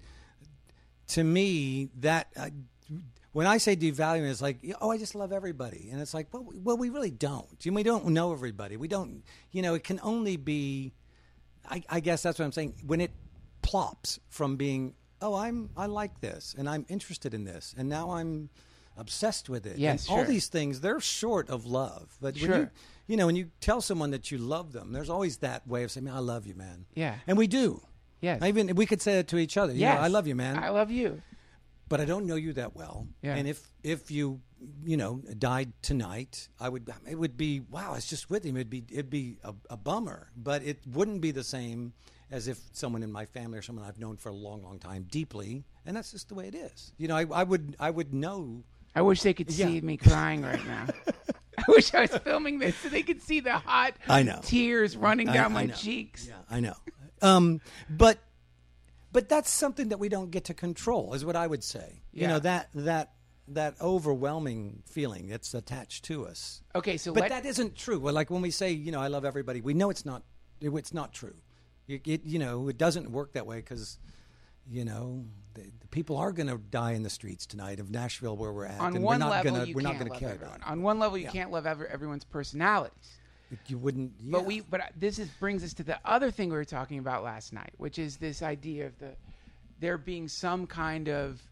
E: to me that I, when I say devaluing, it's like, oh, I just love everybody. And it's like, well, well, we really don't. We don't know everybody. We don't, you know, it can only be, I, I guess that's what I'm saying. When it plops from being, oh, I'm, I like this and I'm interested in this. And now I'm obsessed with it.
D: Yes,
E: and all
D: sure.
E: these things, they're short of love. But
D: Sure.
E: when you, you know, when you tell someone that you love them, there's always that way of saying, man, I love you, man.
D: Yeah.
E: And we do.
D: Yes.
E: I even we could say it to each other. You
D: Yes.
E: know, I love you, man.
D: I love you.
E: But I don't know you that well.
D: Yeah.
E: And if if you you know died tonight, I would it would be wow. It's just with him. It'd be it'd be a, a bummer. But it wouldn't be the same as if someone in my family or someone I've known for a long, long time deeply. And that's just the way it is. You know, I, I would I would know.
D: I wish they could see
E: Yeah.
D: me crying right now. I wish I was filming this so they could see the hot
E: I know.
D: tears running
E: I-
D: down
E: I
D: my
E: know.
D: cheeks.
E: Yeah, I know. Um, but but that's something that we don't get to control, is what I would say. You
D: Yeah.
E: know, that that that overwhelming feeling that's attached to us.
D: Okay, so
E: But
D: let,
E: that isn't true. Well, like when we say, you know, I love everybody, we know it's not. It, it's not true. It, it, you know, it doesn't work that way because, you know, the, the people are going to die in the streets tonight of Nashville, where we're at.
D: on
E: and
D: one
E: we're not
D: level,
E: gonna,
D: you
E: we're
D: can't
E: not going to
D: love
E: care
D: everyone.
E: about it.
D: On one level, you
E: Yeah.
D: can't love every, everyone's personalities.
E: You wouldn't. Yeah.
D: But we, but this is brings us to the other thing we were talking about last night, which is this idea of the there being some kind of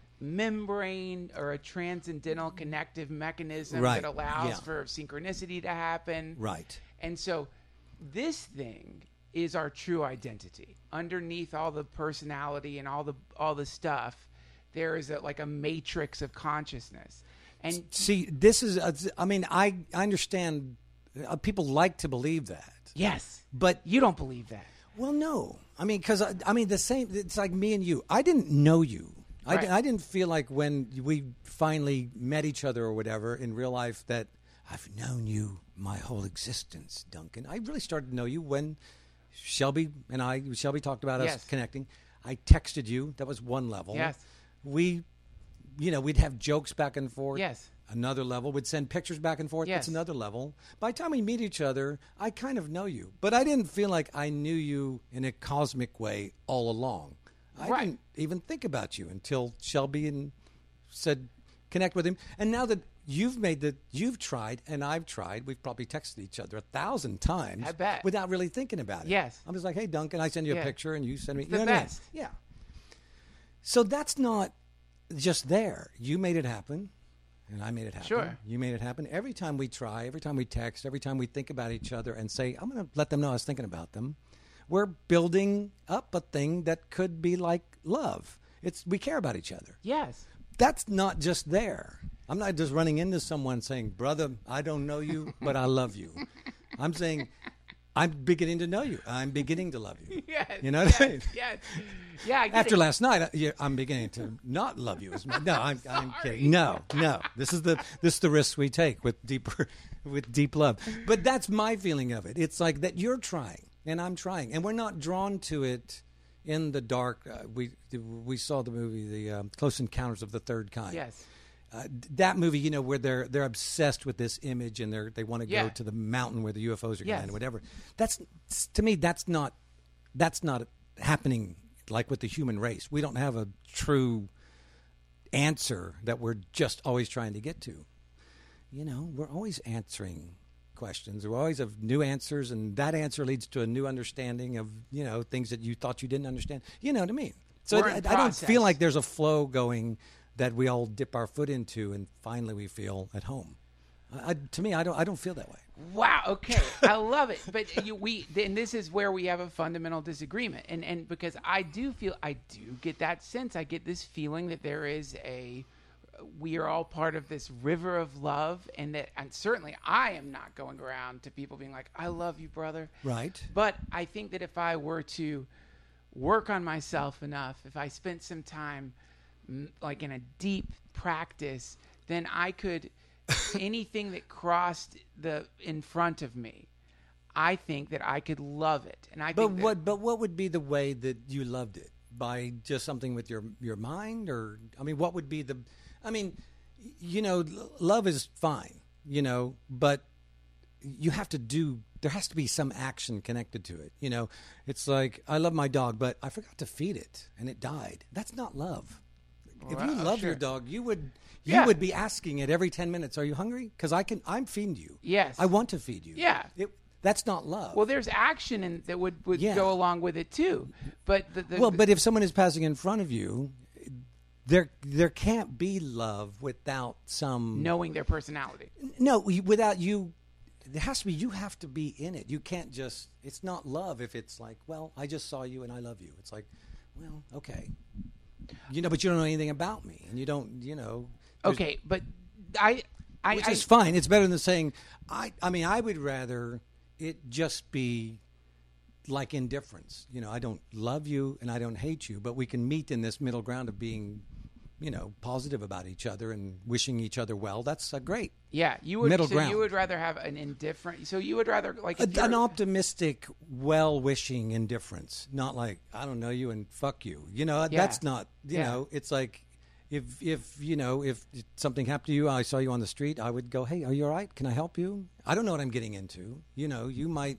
D: membrane or a transcendental connective mechanism
E: Right.
D: that allows
E: Yeah.
D: for synchronicity to happen.
E: Right.
D: And so this thing is our true identity. Underneath all the personality and all the all the stuff, there is a, like a matrix of consciousness. And
E: See, this is. Uh, I mean, I I understand. Uh, people like to believe that,
D: yes,
E: but
D: you don't believe that.
E: well, no. I mean, because I, I mean, the same. It's like me and you. I didn't know you. I,
D: Right.
E: di- I didn't feel like when we finally met each other or whatever in real life that I've known you my whole existence, Duncan. I really started to know you when Shelby and I. Shelby talked about us
D: Yes.
E: connecting. I texted you. That was one level.
D: Yes.
E: We, you know, we'd have jokes back and forth.
D: Yes.
E: Another level. We'd send pictures back and forth.
D: Yes.
E: That's another level. By the time we meet each other, I kind of know you. But I didn't feel like I knew you in a cosmic way all along. I
D: Right.
E: didn't even think about you until Shelby and said connect with him. And now that you've made the, you've tried and I've tried, we've probably texted each other a thousand times.
D: I bet.
E: Without really thinking about it.
D: Yes.
E: I'm just like, hey, Duncan, I send you
D: Yeah.
E: a picture and you send me.
D: It's
E: you
D: the
E: know what I mean?
D: best.
E: Yeah. So that's not just there. You made it happen. And I made it happen.
D: Sure.
E: You made it happen. Every time we try, every time we text, every time we think about each other and say, I'm going to let them know I was thinking about them, we're building up a thing that could be like love. It's we care about each other.
D: Yes.
E: That's not just there. I'm not just running into someone saying, brother, I don't know you, but I love you. I'm saying, I'm beginning to know you. I'm beginning to love you.
D: Yes.
E: You know what
D: yes,
E: I mean?
D: Yes. Yeah. I get
E: After
D: it.
E: last night, I, yeah, I'm beginning to not love you as much. No, I'm, I'm
D: Sorry.
E: kidding. No, no. This is the this is the risks we take with deeper, with deep love. But that's my feeling of it. It's like that you're trying and I'm trying, and we're not drawn to it in the dark. Uh, we we saw the movie, the um, Close Encounters of the Third Kind.
D: Yes.
E: Uh, that movie, you know, where they're they're obsessed with this image and they're they want to
D: Yeah.
E: go to the mountain where the U F Os are
D: Yes.
E: going or whatever. That's to me, that's not that's not happening like with the human race. We don't have a true answer that we're just always trying to get to. You know, we're always answering questions. We always have new answers, and that answer leads to a new understanding of, you know, things that you thought you didn't understand. You know what I mean? So
D: We're
E: I, I
D: in
E: don't
D: process.
E: feel like there's a flow going that we all dip our foot into, and finally we feel at home. I, I, to me, I don't. I don't feel that way.
D: Wow. Okay, I love it. But you, we, and this is where we have a fundamental disagreement. And and because I do feel, I do get that sense. I get this feeling that there is a, we are all part of this river of love, and that, and certainly I am not going around to people being like, "I love you, brother."
E: Right.
D: But I think that if I were to work on myself enough, if I spent some time, m- like in a deep practice, then I could. Anything that crossed the in front of me, I think that I could love it. And I
E: But
D: think
E: what?
D: that,
E: But what would be the way that you loved it? By just something with your your mind, or I mean, what would be the? I mean, you know, l- love is fine, you know, but you have to do. There has to be some action connected to it. You know, it's like I love my dog, but I forgot to feed it, and it died. That's not love. If you
D: Well,
E: love
D: sure.
E: your dog, you would you
D: Yeah.
E: would be asking it every ten minutes, "Are you hungry?" Because I can. I'm feeding you.
D: Yes.
E: I want to feed you.
D: Yeah.
E: It, that's not love.
D: well, there's action in, that would, would
E: Yeah.
D: go along with it too. But the, the,
E: Well, but if someone is passing in front of you, there there can't be love without some
D: knowing their personality.
E: no you- without you. There has to be. You have to be in it. You can't just. It's not love if it's like, well, I just saw you and I love you. It's like, well, okay, you know, but you don't know anything about me, and you don't, you know. there's-
D: Okay, but I, I,
E: which
D: I
E: is fine. It's better than saying, I. I mean, I would rather it just be like indifference. You know, I don't love you and I don't hate you, but we can meet in this middle ground of being, you know, positive about each other and wishing each other well. That's uh, great.
D: yeah, you would.
E: middle
D: so
E: ground.
D: you would rather have an indifferent. So you would rather like
E: A,
D: if you're-
E: an optimistic, well-wishing indifference, not like I don't know you and fuck you. You know,
D: Yeah.
E: that's not. You
D: Yeah.
E: know, it's like if if you know if something happened to you, I saw you on the street, I would go, "Hey, are you all right? Can I help you?" I don't know what I'm getting into. You know, you might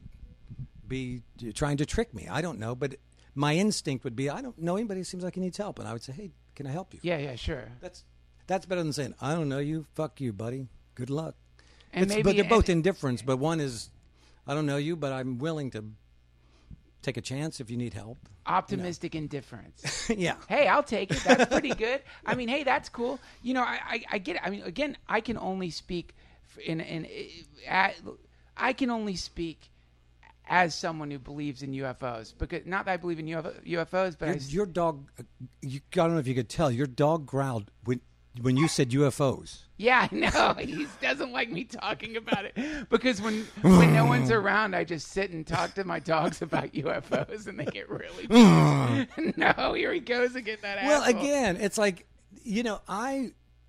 E: be trying to trick me. I don't know, but my instinct would be, I don't know anybody who seems like he needs help, and I would say, "Hey, can I help you?"
D: yeah, yeah, sure.
E: That's that's better than saying, "I don't know you, fuck you, buddy. Good luck."
D: And
E: It's-
D: maybe-
E: but they're both
D: and-
E: indifference. But one is, I don't know you, but I'm willing to take a chance if you need help.
D: Optimistic indifference.
E: Yeah.
D: Hey, I'll take it. That's pretty good. I mean, hey, that's cool. You know, I, I, I get it. I mean, again, I can only speak f- in in uh, I can only speak as someone who believes in U F Os, because not that I believe in U F Os, but I
E: Your,
D: s-
E: your dog, uh, you, I don't know if you could tell, your dog growled when when you said U F Os.
D: yeah, I know he doesn't like me talking about it, because when when no one's around, I just sit and talk to my dogs about U F Os, and they get really pissed. No, here he goes again. That
E: Well,
D: asshole.
E: again, it's like, you know, I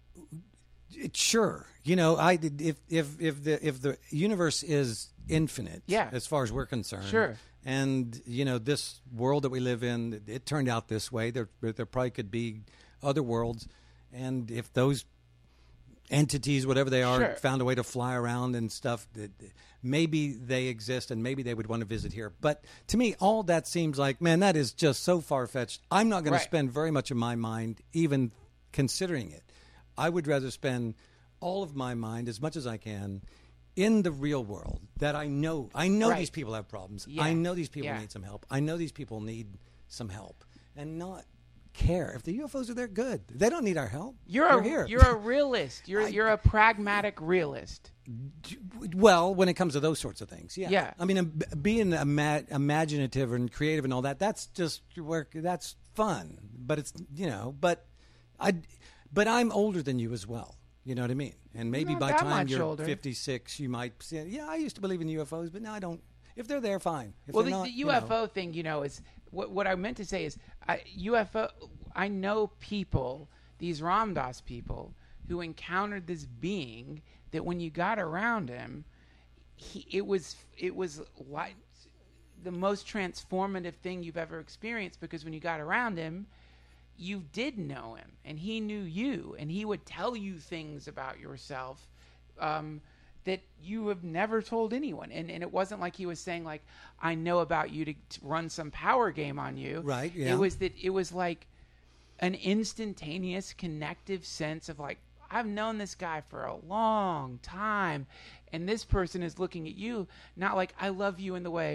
E: it, sure, you know, I did if if if the if the universe is infinite,
D: Yeah.
E: as far as we're concerned,
D: Sure.
E: and you know, this world that we live in, it, it turned out this way. There there probably could be other worlds, and if those entities, whatever they are,
D: Sure.
E: found a way to fly around and stuff, that maybe they exist and maybe they would want to visit here. But to me, all that seems like, man, that is just so far-fetched. I'm not going
D: Right.
E: to spend very much of my mind even considering it. I would rather spend all of my mind, as much as I can, in the real world, that I know. I know
D: Right.
E: these people have problems.
D: Yeah.
E: I know these people
D: Yeah.
E: need some help. I know these people need some help. And not care. If the U F Os are there, good. They don't need our help.
D: You're
E: They're
D: a
E: here.
D: you're a realist. You're you're a pragmatic realist.
E: Well, when it comes to those sorts of things, yeah.
D: Yeah.
E: I mean, um, being ima- imaginative and creative and all that, that's just work. That's fun. But it's, you know, but I, but I'm older than you as well. You know what I mean? And maybe
D: Not
E: by
D: that
E: time
D: much
E: you're
D: older.
E: fifty-six, you might say, yeah, I used to believe in U F Os, but now I don't. If they're there, fine. If
D: Well,
E: they're
D: the,
E: not,
D: the
E: you
D: U F O
E: know.
D: thing, you know, is what what I meant to say is I, U F O. I know people, these Ram Dass people, who encountered this being that when you got around him, he, it was it was like the most transformative thing you've ever experienced, because when you got around him, you did know him and he knew you, and he would tell you things about yourself um, that you have never told anyone. And and it wasn't like he was saying, like, I know about you to, to run some power game on you.
E: Right, yeah.
D: It was that it was like an instantaneous connective sense of, like, I've known this guy for a long time, and this person is looking at you not like I love you in the way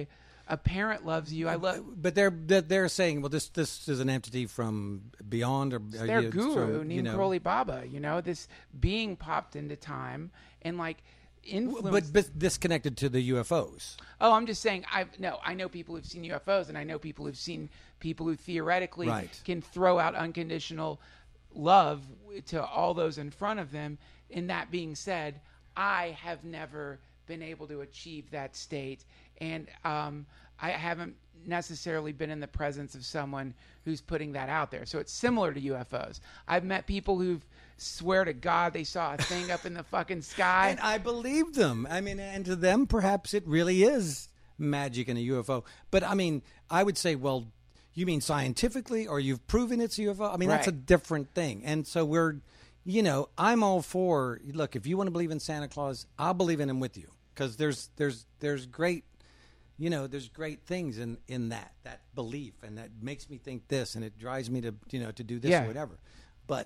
D: a parent loves you. I love.
E: But they're they're they're saying, well, this this is an entity from beyond, or
D: It's their
E: you-
D: guru,
E: from,
D: Neem
E: you know,
D: Karoli Baba. You know, this being popped into time and like influenced.
E: but, but disconnected to the U F Os.
D: Oh, I'm just saying. I no, I know people who've seen U F Os, and I know people who've seen people who theoretically
E: Right.
D: can throw out unconditional love to all those in front of them. And that being said, I have never been able to achieve that state, and um, I haven't necessarily been in the presence of someone who's putting that out there. So it's similar to U F Os. I've met people who swear to God they saw a thing up in the fucking sky.
E: And I believe them. I mean, and to them, perhaps it really is magic in a U F O. But I mean, I would say, well, you mean scientifically, or you've proven it's a U F O? I mean, that's a
D: Right.
E: different thing. And so we're, you know, I'm all for, look, if you want to believe in Santa Claus, I'll believe in him with you. Because there's, there's, there's great, you know, there's great things in, in that, that belief. And that makes me think this, and it drives me to, you know, to do this
D: Yeah.
E: or whatever. But,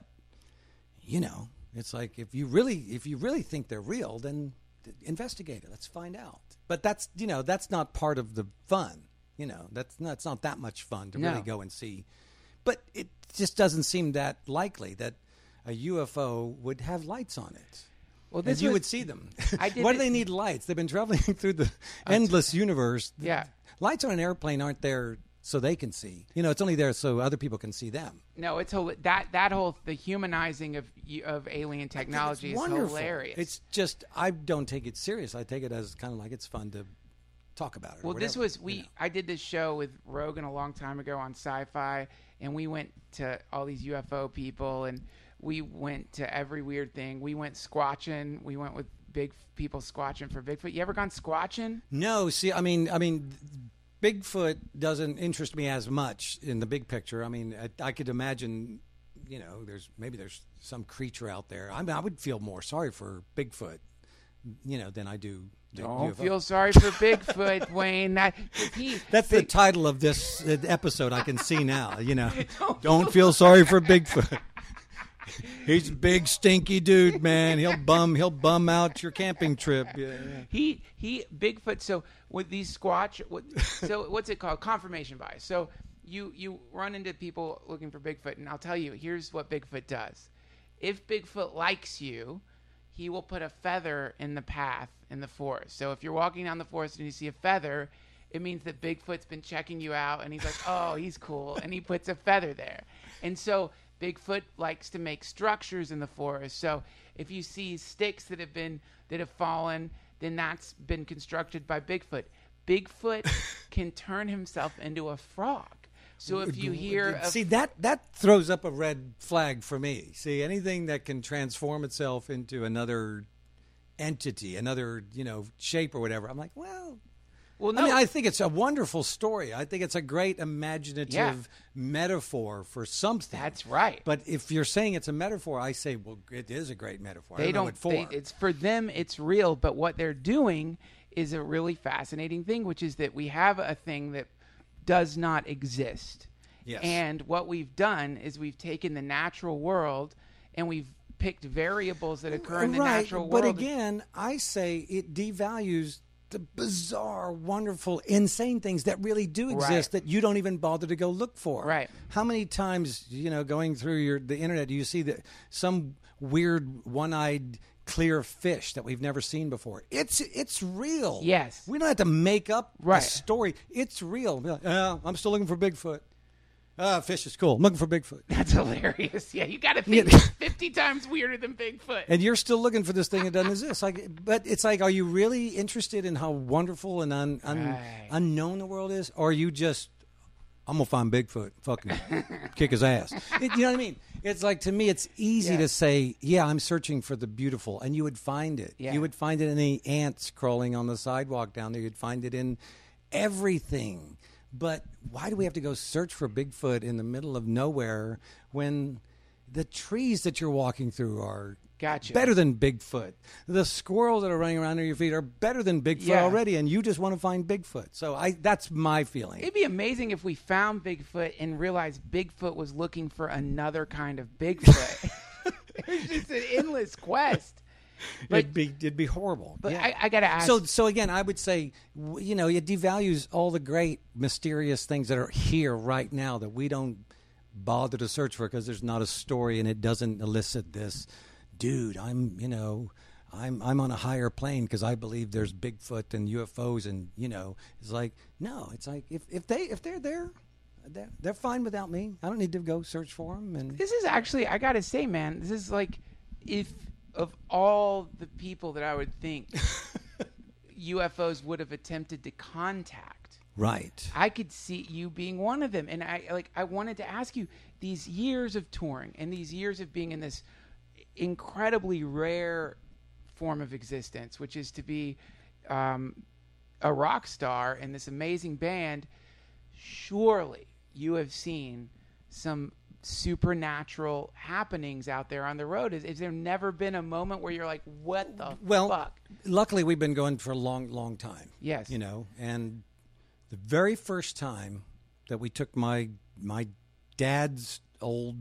E: you know, it's like, if you really, if you really think they're real, then investigate it. Let's find out. But that's, you know, that's not part of the fun. You know, that's not, it's not that much fun to
D: No.
E: really go and see. But it just doesn't seem that likely that a U F O would have lights on it.
D: Well,
E: And
D: this
E: you
D: was-
E: would see them.
D: I did
E: Why do
D: it-
E: they need lights? They've been traveling through the endless universe.
D: Yeah.
E: Lights on an airplane aren't there so they can see. You know, it's only there so other people can see them.
D: No, it's hol- that that whole the humanizing of of alien technology
E: It's
D: is
E: wonderful.
D: hilarious.
E: It's just, I don't take it serious. I take it as kind of like it's fun to talk about it. or
D: well, this
E: whatever,
D: was we.
E: you know.
D: I did this show with Rogan a long time ago on Sci-Fi, and we went to all these U F O people, and we went to every weird thing. We went squatching. We went with big people squatching for Bigfoot. You ever gone squatching?
E: No, see, I mean, I mean, Bigfoot doesn't interest me as much in the big picture. I mean, I, I could imagine, you know, there's maybe there's some creature out there. I mean, I would feel more sorry for Bigfoot, you know, than I do. the
D: Don't
E: U F O.
D: feel sorry for Bigfoot, Wayne. That he.
E: That's the
D: Big-
E: title of this uh, episode. I can see now. You know, don't feel sorry for Bigfoot. He's a big stinky dude, man. He'll bum. He'll bum out your camping trip. Yeah, yeah.
D: He he Bigfoot. So with these squatch, what, so what's it called? Confirmation bias. So you you run into people looking for Bigfoot, and I'll tell you, here's what Bigfoot does. If Bigfoot likes you, he will put a feather in the path in the forest. So if you're walking down the forest and you see a feather, it means that Bigfoot's been checking you out, and he's like, oh, he's cool, and he puts a feather there. And so Bigfoot likes to make structures in the forest. So if you see sticks that have been that have fallen, then that's been constructed by Bigfoot. Bigfoot can turn himself into a frog. So if you hear of,
E: See, that that throws up a red flag for me. See, anything that can transform itself into another entity, another, you know, shape or whatever, I'm like, well,
D: well, no,
E: I mean, I think it's a wonderful story. I think it's a great imaginative
D: Yeah.
E: metaphor for something.
D: that's right.
E: But if you're saying it's a metaphor, I say, well, it is a great metaphor. I
D: They
E: don't know
D: don't.
E: what for.
D: They, it's for them. It's real. But what they're doing is a really fascinating thing, which is that we have a thing that does not exist.
E: Yes.
D: And what we've done is we've taken the natural world and we've picked variables that occur in the
E: right,
D: natural
E: but
D: world.
E: again, I say it devalues the bizarre, wonderful, insane things that really do exist
D: Right.
E: that you don't even bother to go look for.
D: Right.
E: How many times, you know, going through your the internet, do you see that some weird one-eyed clear fish that we've never seen before? It's it's real.
D: Yes.
E: We don't have to make up
D: Right.
E: a story. It's real. Be like, "Uh, I'm still looking for Bigfoot. Ah, fish is cool. I'm looking for Bigfoot.
D: That's hilarious. Yeah, you got to think
E: Yeah.
D: it's fifty times weirder than Bigfoot.
E: And you're still looking for this thing that doesn't exist. Like, but it's like, are you really interested in how wonderful and un, un,
D: Right.
E: unknown the world is, or are you just, I'm gonna find Bigfoot, fucking kick his ass? It, you know what I mean? It's like, to me, it's easy
D: Yeah.
E: to say, yeah, I'm searching for the beautiful, and you would find it.
D: Yeah.
E: You would find it in the ants crawling on the sidewalk down there. You'd find it in everything. But why do we have to go search for Bigfoot in the middle of nowhere when the trees that you're walking through are
D: Gotcha.
E: better than Bigfoot? The squirrels that are running around under your feet are better than Bigfoot
D: Yeah.
E: already, and you just want to find Bigfoot. So I that's my feeling.
D: It'd be amazing if we found Bigfoot and realized Bigfoot was looking for another kind of Bigfoot. It's just an endless quest. But-
E: it'd be it'd be horrible.
D: But
E: yeah.
D: I, I got to ask.
E: So, so again, I would say, w- you know, it devalues all the great, mysterious things that are here right now that we don't bother to search for because there's not a story and it doesn't elicit this, dude, I'm, you know, I'm I'm on a higher plane because I believe there's Bigfoot and U F Os and, you know, it's like, no, it's like if, if they if they're there, they're, they're fine without me. I don't need to go search for them. And
D: This is actually, I got to say, man, this is like, if of all the people that I would think U F Os would have attempted to contact,
E: right.
D: I could see you being one of them. And I like I wanted to ask you, these years of touring and these years of being in this incredibly rare form of existence, which is to be um, a rock star in this amazing band, surely you have seen some supernatural happenings out there on the road. Is, is there never been a moment where you're like, what the
E: Well,
D: fuck?
E: luckily we've been going for a long, long time.
D: Yes.
E: You know, and the very first time that we took my my dad's old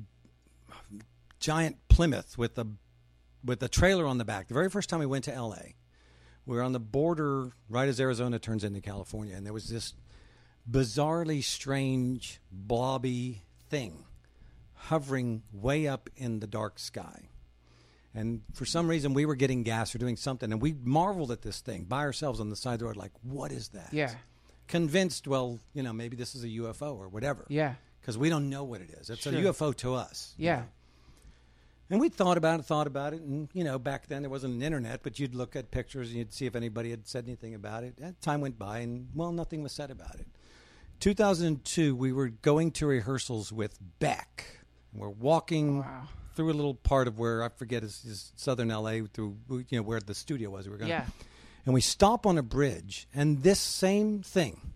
E: giant Plymouth with a with a trailer on the back, the very first time we went to L A, we were on the border right as Arizona turns into California, and there was this bizarrely strange blobby thing hovering way up in the dark sky. And for some reason, we were getting gas or doing something, and we marveled at this thing by ourselves on the side of the road, like, what is that?
D: Yeah.
E: Convinced, well, you know, maybe this is a U F O or whatever.
D: Yeah.
E: Because we don't know what it is. It's
D: Sure.
E: a U F O to us. you
D: Yeah.
E: know. And we thought about it, thought about it, and, you know, back then there wasn't an internet, but you'd look at pictures and you'd see if anybody had said anything about it. And time went by, and, well, nothing was said about it. two thousand two, we were going to rehearsals with Beck. We're walking
D: Wow.
E: through a little part of where, I forget, is, is southern L A, through, you know, where the studio was. We were going.
D: Yeah.
E: And we stop on a bridge, and this same thing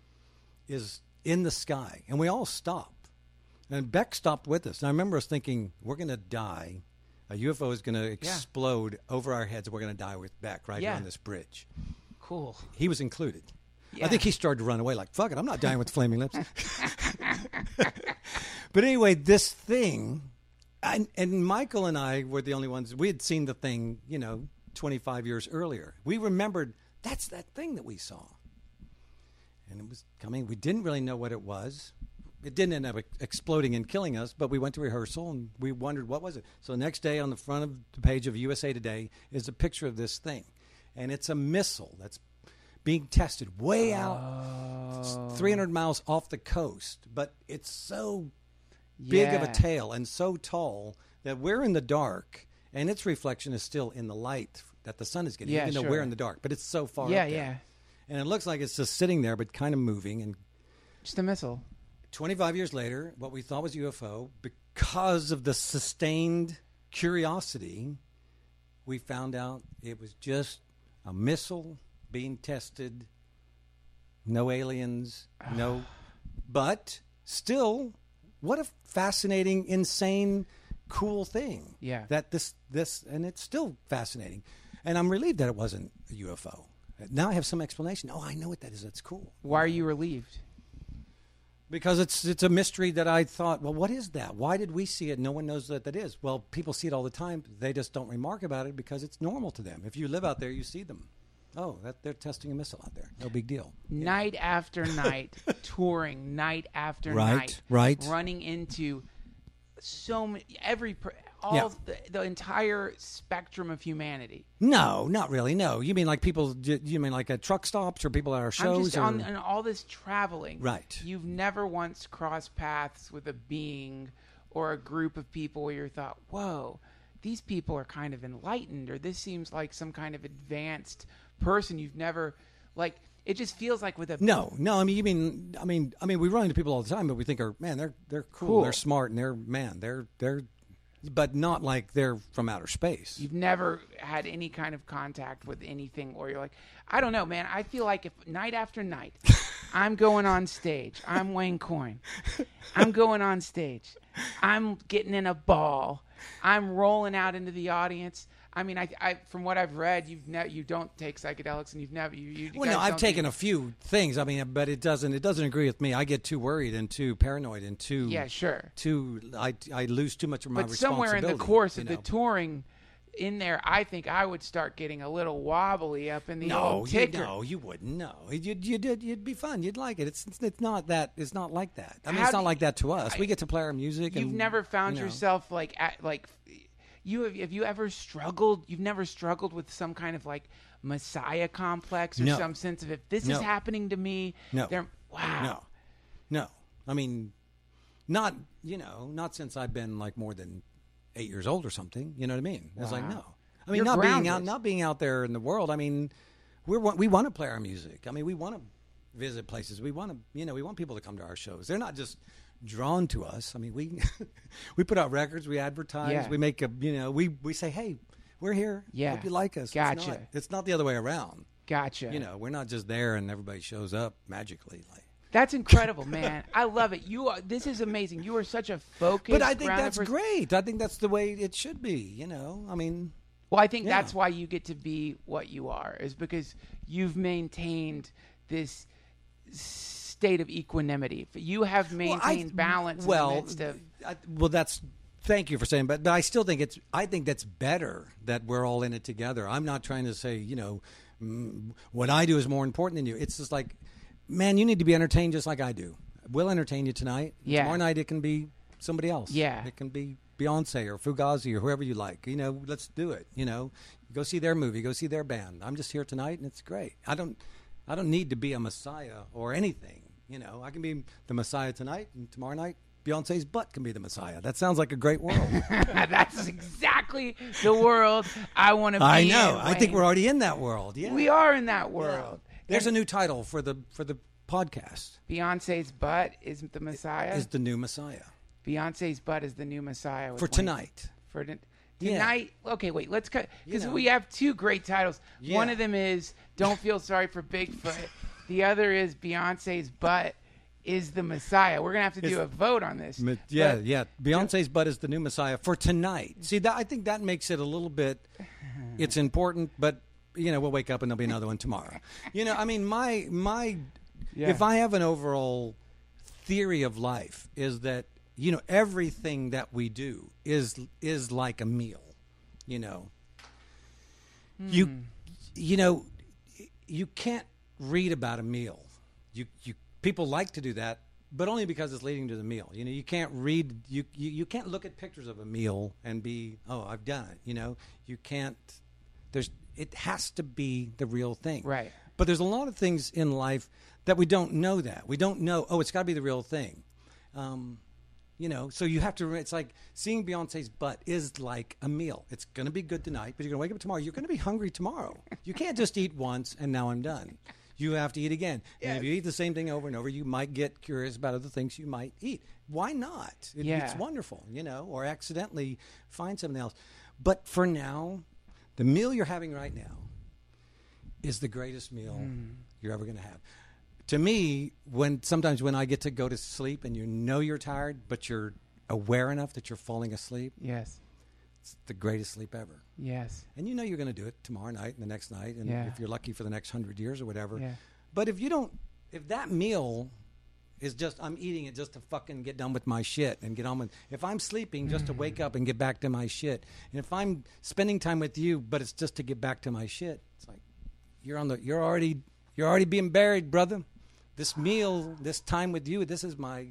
E: is in the sky, and we all stop. And Beck stopped with us. And I remember us thinking, we're going to die. A U F O is going to explode over our heads. We're going to die with Beck right
D: Yeah.
E: here on this bridge.
D: Cool.
E: He was included.
D: Yeah.
E: I think he started to run away like, fuck it, I'm not dying with flaming lips. But anyway, this thing, and, and Michael and I were the only ones, we had seen the thing, you know, twenty-five years earlier. We remembered, that's that thing that we saw. And it was coming. We didn't really know what it was. It didn't end up exploding and killing us, but we went to rehearsal and we wondered, what was it? So the next day on the front of the page of U S A Today is a picture of this thing. And it's a missile that's being tested way out,
D: Oh.
E: three hundred miles off the coast. But it's so big of a
D: Yeah.
E: tail and so tall that we're in the dark, and its reflection is still in the light that the sun is getting,
D: Yeah,
E: even though
D: sure.
E: we're in the dark. But it's so far
D: Yeah,
E: up there.
D: yeah.
E: And it looks like it's just sitting there, but kind of moving. And
D: Just a missile.
E: twenty-five years later, what we thought was U F O, because of the sustained curiosity, we found out it was just a missile being tested. No aliens, no. But still, what a fascinating, insane, cool thing.
D: Yeah.
E: That this, this, and it's still fascinating. And I'm relieved that it wasn't a U F O. Now I have some explanation. Oh, I know what that is. That's cool.
D: Why are you relieved?
E: Because it's it's a mystery that I thought, well, what is that? Why did we see it? No one knows that that is. Well, people see it all the time. They just don't remark about it because it's normal to them. If you live out there, you see them. Oh, that they're testing a missile out there. No big deal.
D: Night after night, touring night after
E: Right,
D: night,
E: right.
D: running into so many, every, per- all
E: Yeah.
D: the, the entire spectrum of humanity.
E: No, not really. No, you mean like people? You mean like at truck stops or people at our
D: I'm
E: shows?
D: just
E: or,
D: on, on all this traveling.
E: Right.
D: You've never once crossed paths with a being or a group of people where you thought, whoa, these people are kind of enlightened, or this seems like some kind of advanced person you've never, like, it just feels like with a
E: no, no. I mean, you mean? I mean, I mean, we run into people all the time, but we think, are man, they're they're cool,
D: Cool.
E: they're smart, and they're man, they're they're, but not like they're from outer space.
D: You've never had any kind of contact with anything, or you're like, I don't know, man. I feel like if night after night, I'm going on stage. I'm Wayne Coyne. I'm going on stage. I'm getting in a ball. I'm rolling out into the audience. I mean, I, I from what I've read, you've ne- you don't take psychedelics, and you've never you. you
E: Well,
D: guys
E: no, I've
D: don't
E: taken
D: do-
E: a few things. I mean, but it doesn't it doesn't agree with me. I get too worried and too paranoid and too
D: Yeah, sure.
E: Too I I lose too much of my
D: But
E: responsibility.
D: somewhere in the course
E: you
D: of
E: know.
D: the touring, in there, I think I would start getting a little wobbly up in the
E: No,
D: old
E: you,
D: ticker.
E: no, you wouldn't. No, you'd you did. You'd be fun. You'd like it. It's it's, it's not that. It's not like that. I mean,
D: How
E: it's not
D: do-
E: like that to us. We get to play our music.
D: You've
E: and,
D: never found
E: you know.
D: yourself like at like you have, have you ever struggled? You've never struggled with some kind of like Messiah complex or
E: No.
D: some sense of if this
E: No.
D: is happening to me,
E: No.
D: there wow.
E: No, no. I mean, not you know, not since I've been like more than eight years old or something. You know what I mean? It's like
D: Wow.
E: no. I mean,
D: You're
E: not being out,
D: grounded.
E: not being out there in the world. I mean, we're we want to play our music. I mean, we want to visit places. We want to, you know, we want people to come to our shows. They're not just drawn to us. I mean, we we put out records, we advertise,
D: Yeah.
E: we make a, you know, we we say, hey, we're here.
D: Yeah.
E: Hope you like us. It's
D: Gotcha.
E: not, it's not the other way around.
D: Gotcha.
E: You know, we're not just there and everybody shows up magically. Like,
D: That's incredible, man. I love it. You are. This is amazing. You are such a focused.
E: but I think
D: grounded
E: that's
D: person.
E: great. I think that's the way it should be. You know, I mean.
D: Well, I think
E: Yeah.
D: that's why you get to be what you are, is because you've maintained this state of equanimity. You have maintained
E: Well, I-
D: balance
E: Well,
D: in the midst of.
E: I, well, that's thank you for saying, but but I still think it's I think that's better that we're all in it together. I'm not trying to say you know mm, what I do is more important than you. It's just like, man, you need to be entertained just like I do. We'll entertain you tonight.
D: Yeah.
E: Tomorrow night it can be somebody else.
D: Yeah.
E: It can be Beyonce or Fugazi or whoever you like. You know, let's do it. You know, go see their movie, go see their band. I'm just here tonight, and it's great. I don't, I don't need to be a messiah or anything. You know, I can be the messiah tonight, and tomorrow night, Beyonce's butt can be the messiah. That sounds like a great world.
D: That's exactly the world I want to be.
E: I know.
D: in,
E: I think
D: Wayne.
E: we're already in that world. Yeah,
D: We are in that world.
E: There's a new title for the for the podcast.
D: Beyonce's butt is the Messiah.
E: Is the new messiah
D: Beyonce's butt is the new Messiah with
E: for
D: Wayne.
E: tonight?
D: For t-
E: Yeah.
D: tonight. Okay, wait. Let's cut because
E: You know.
D: we have two great titles. One
E: Yeah.
D: of them is "Don't Feel Sorry for Bigfoot." The other is Beyonce's butt is the Messiah. We're gonna have to do
E: It's-
D: a vote on this.
E: Ma- Yeah,
D: But-
E: yeah. Beyonce's butt is the new messiah for tonight. See, that I think that makes it a little bit. It's important, but you know, we'll wake up and there'll be another one tomorrow. You know, I mean, my my.
D: Yeah.
E: If I have an overall theory of life, is that you know everything that we do is is like a meal. You know. You, you know, you can't read about a meal. You you people like to do that, but only because it's leading to the meal. You know, you can't read you, you you can't look at pictures of a meal and be, oh, I've done it. You know, you can't. There's it has to be the real thing,
D: Right.
E: But there's a lot of things in life that we don't know that we don't know. Oh, it's got to be the real thing. Um, you know, so you have to. It's like seeing Beyonce's butt is like a meal. It's going to be good tonight, but you're going to wake up tomorrow. You're going to be hungry tomorrow. You can't just eat once and now I'm done. You have to eat again. And if you eat the same thing over and over, you might get curious about other things you might eat. Why not? It,
D: Yeah.
E: It's wonderful, you know, or accidentally find something else. But for now, the meal you're having right now is the greatest meal
D: Mm.
E: you're ever going to have. To me, when sometimes when I get to go to sleep and you know you're tired, but you're aware enough that you're falling asleep,
D: Yes.
E: it's the greatest sleep ever.
D: Yes.
E: And you know you're going to do it tomorrow night and the next night, and
D: Yeah.
E: if you're lucky for the next hundred years or whatever.
D: Yeah.
E: But if you don't, if that meal is just I'm eating it just to fucking get done with my shit and get on with. If I'm sleeping just to wake up and get back to my shit, and if I'm spending time with you, but it's just to get back to my shit, it's like you're on the you're already you're already being buried, brother. This meal, this time with you, this is my,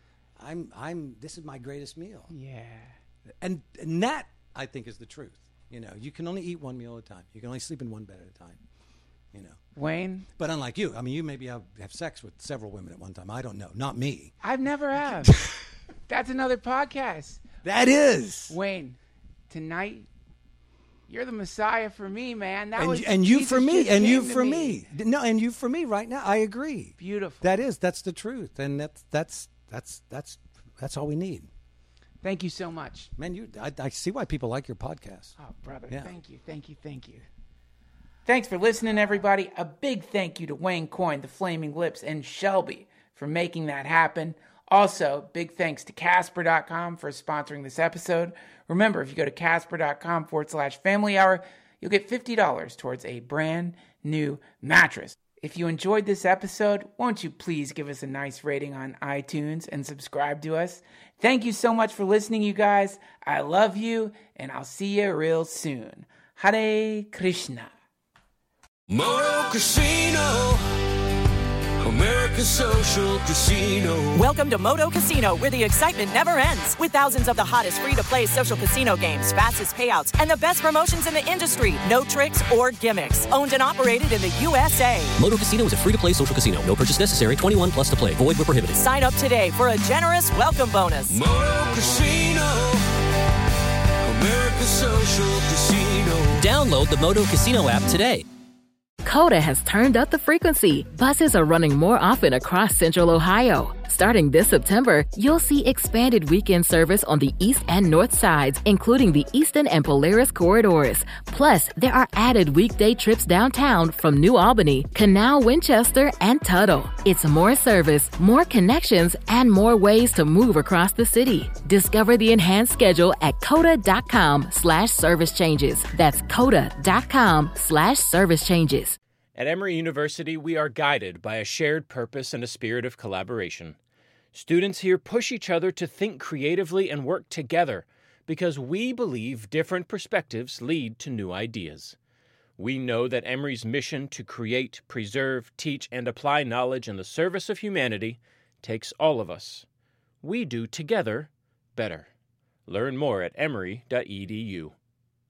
E: I'm I'm this is my greatest meal.
D: Yeah.
E: And, and that, I think, is the truth. You know, you can only eat one meal at a time. You can only sleep in one bed at a time. You know.
D: Wayne,
E: But unlike you, I mean, you maybe have, have sex with several women at one time. I don't know. Not me.
D: I've never have. That's another podcast.
E: That is.
D: Wayne, tonight you're the Messiah for me, man. That
E: And,
D: was
E: and you
D: Jesus
E: for me.
D: just
E: And you
D: came to
E: for me. No, and you for me right now. I agree.
D: Beautiful.
E: That is. That's the truth. And that's, that's, that's, that's, that's all we need.
D: Thank you so much.
E: Man, you, I, I see why people like your podcast.
D: Oh, brother.
E: Yeah.
D: Thank you. Thank you. Thank you. Thanks for listening, everybody. A big thank you to Wayne Coyne, the Flaming Lips, and Shelby for making that happen. Also, big thanks to Casper dot com for sponsoring this episode. Remember, if you go to Casper dot com forward slash family hour, you'll get fifty dollars towards a brand new mattress. If you enjoyed this episode, won't you please give us a nice rating on iTunes and subscribe to us? Thank you so much for listening, you guys. I love you, and I'll see you real soon. Hare Krishna.
A: Moto Casino, America's social casino.
B: Welcome to Moto Casino, where the excitement never ends. With thousands of the hottest free-to-play social casino games, fastest payouts, and the best promotions in the industry. No tricks or gimmicks. Owned and operated in the U S A.
C: Moto Casino is a free-to-play social casino. No purchase necessary. twenty-one plus to play. Void where prohibited.
B: Sign up today for a generous welcome bonus.
A: Moto Casino, America's social casino.
C: Download the Moto Casino app today.
F: Coda has turned up the frequency. Buses are running more often across Central Ohio. Starting this September, you'll see expanded weekend service on the east and north sides, including the Eastern and Polaris corridors. Plus, there are added weekday trips downtown from New Albany, Canal, Winchester, and Tuttle. It's more service, more connections, and more ways to move across the city. Discover the enhanced schedule at coda.com slash service changes. That's coda.com slash service changes.
G: At Emory University, we are guided by a shared purpose and a spirit of collaboration. Students here push each other to think creatively and work together because we believe different perspectives lead to new ideas. We know that Emory's mission to create, preserve, teach, and apply knowledge in the service of humanity takes all of us. We do together better. Learn more at emory dot e d u.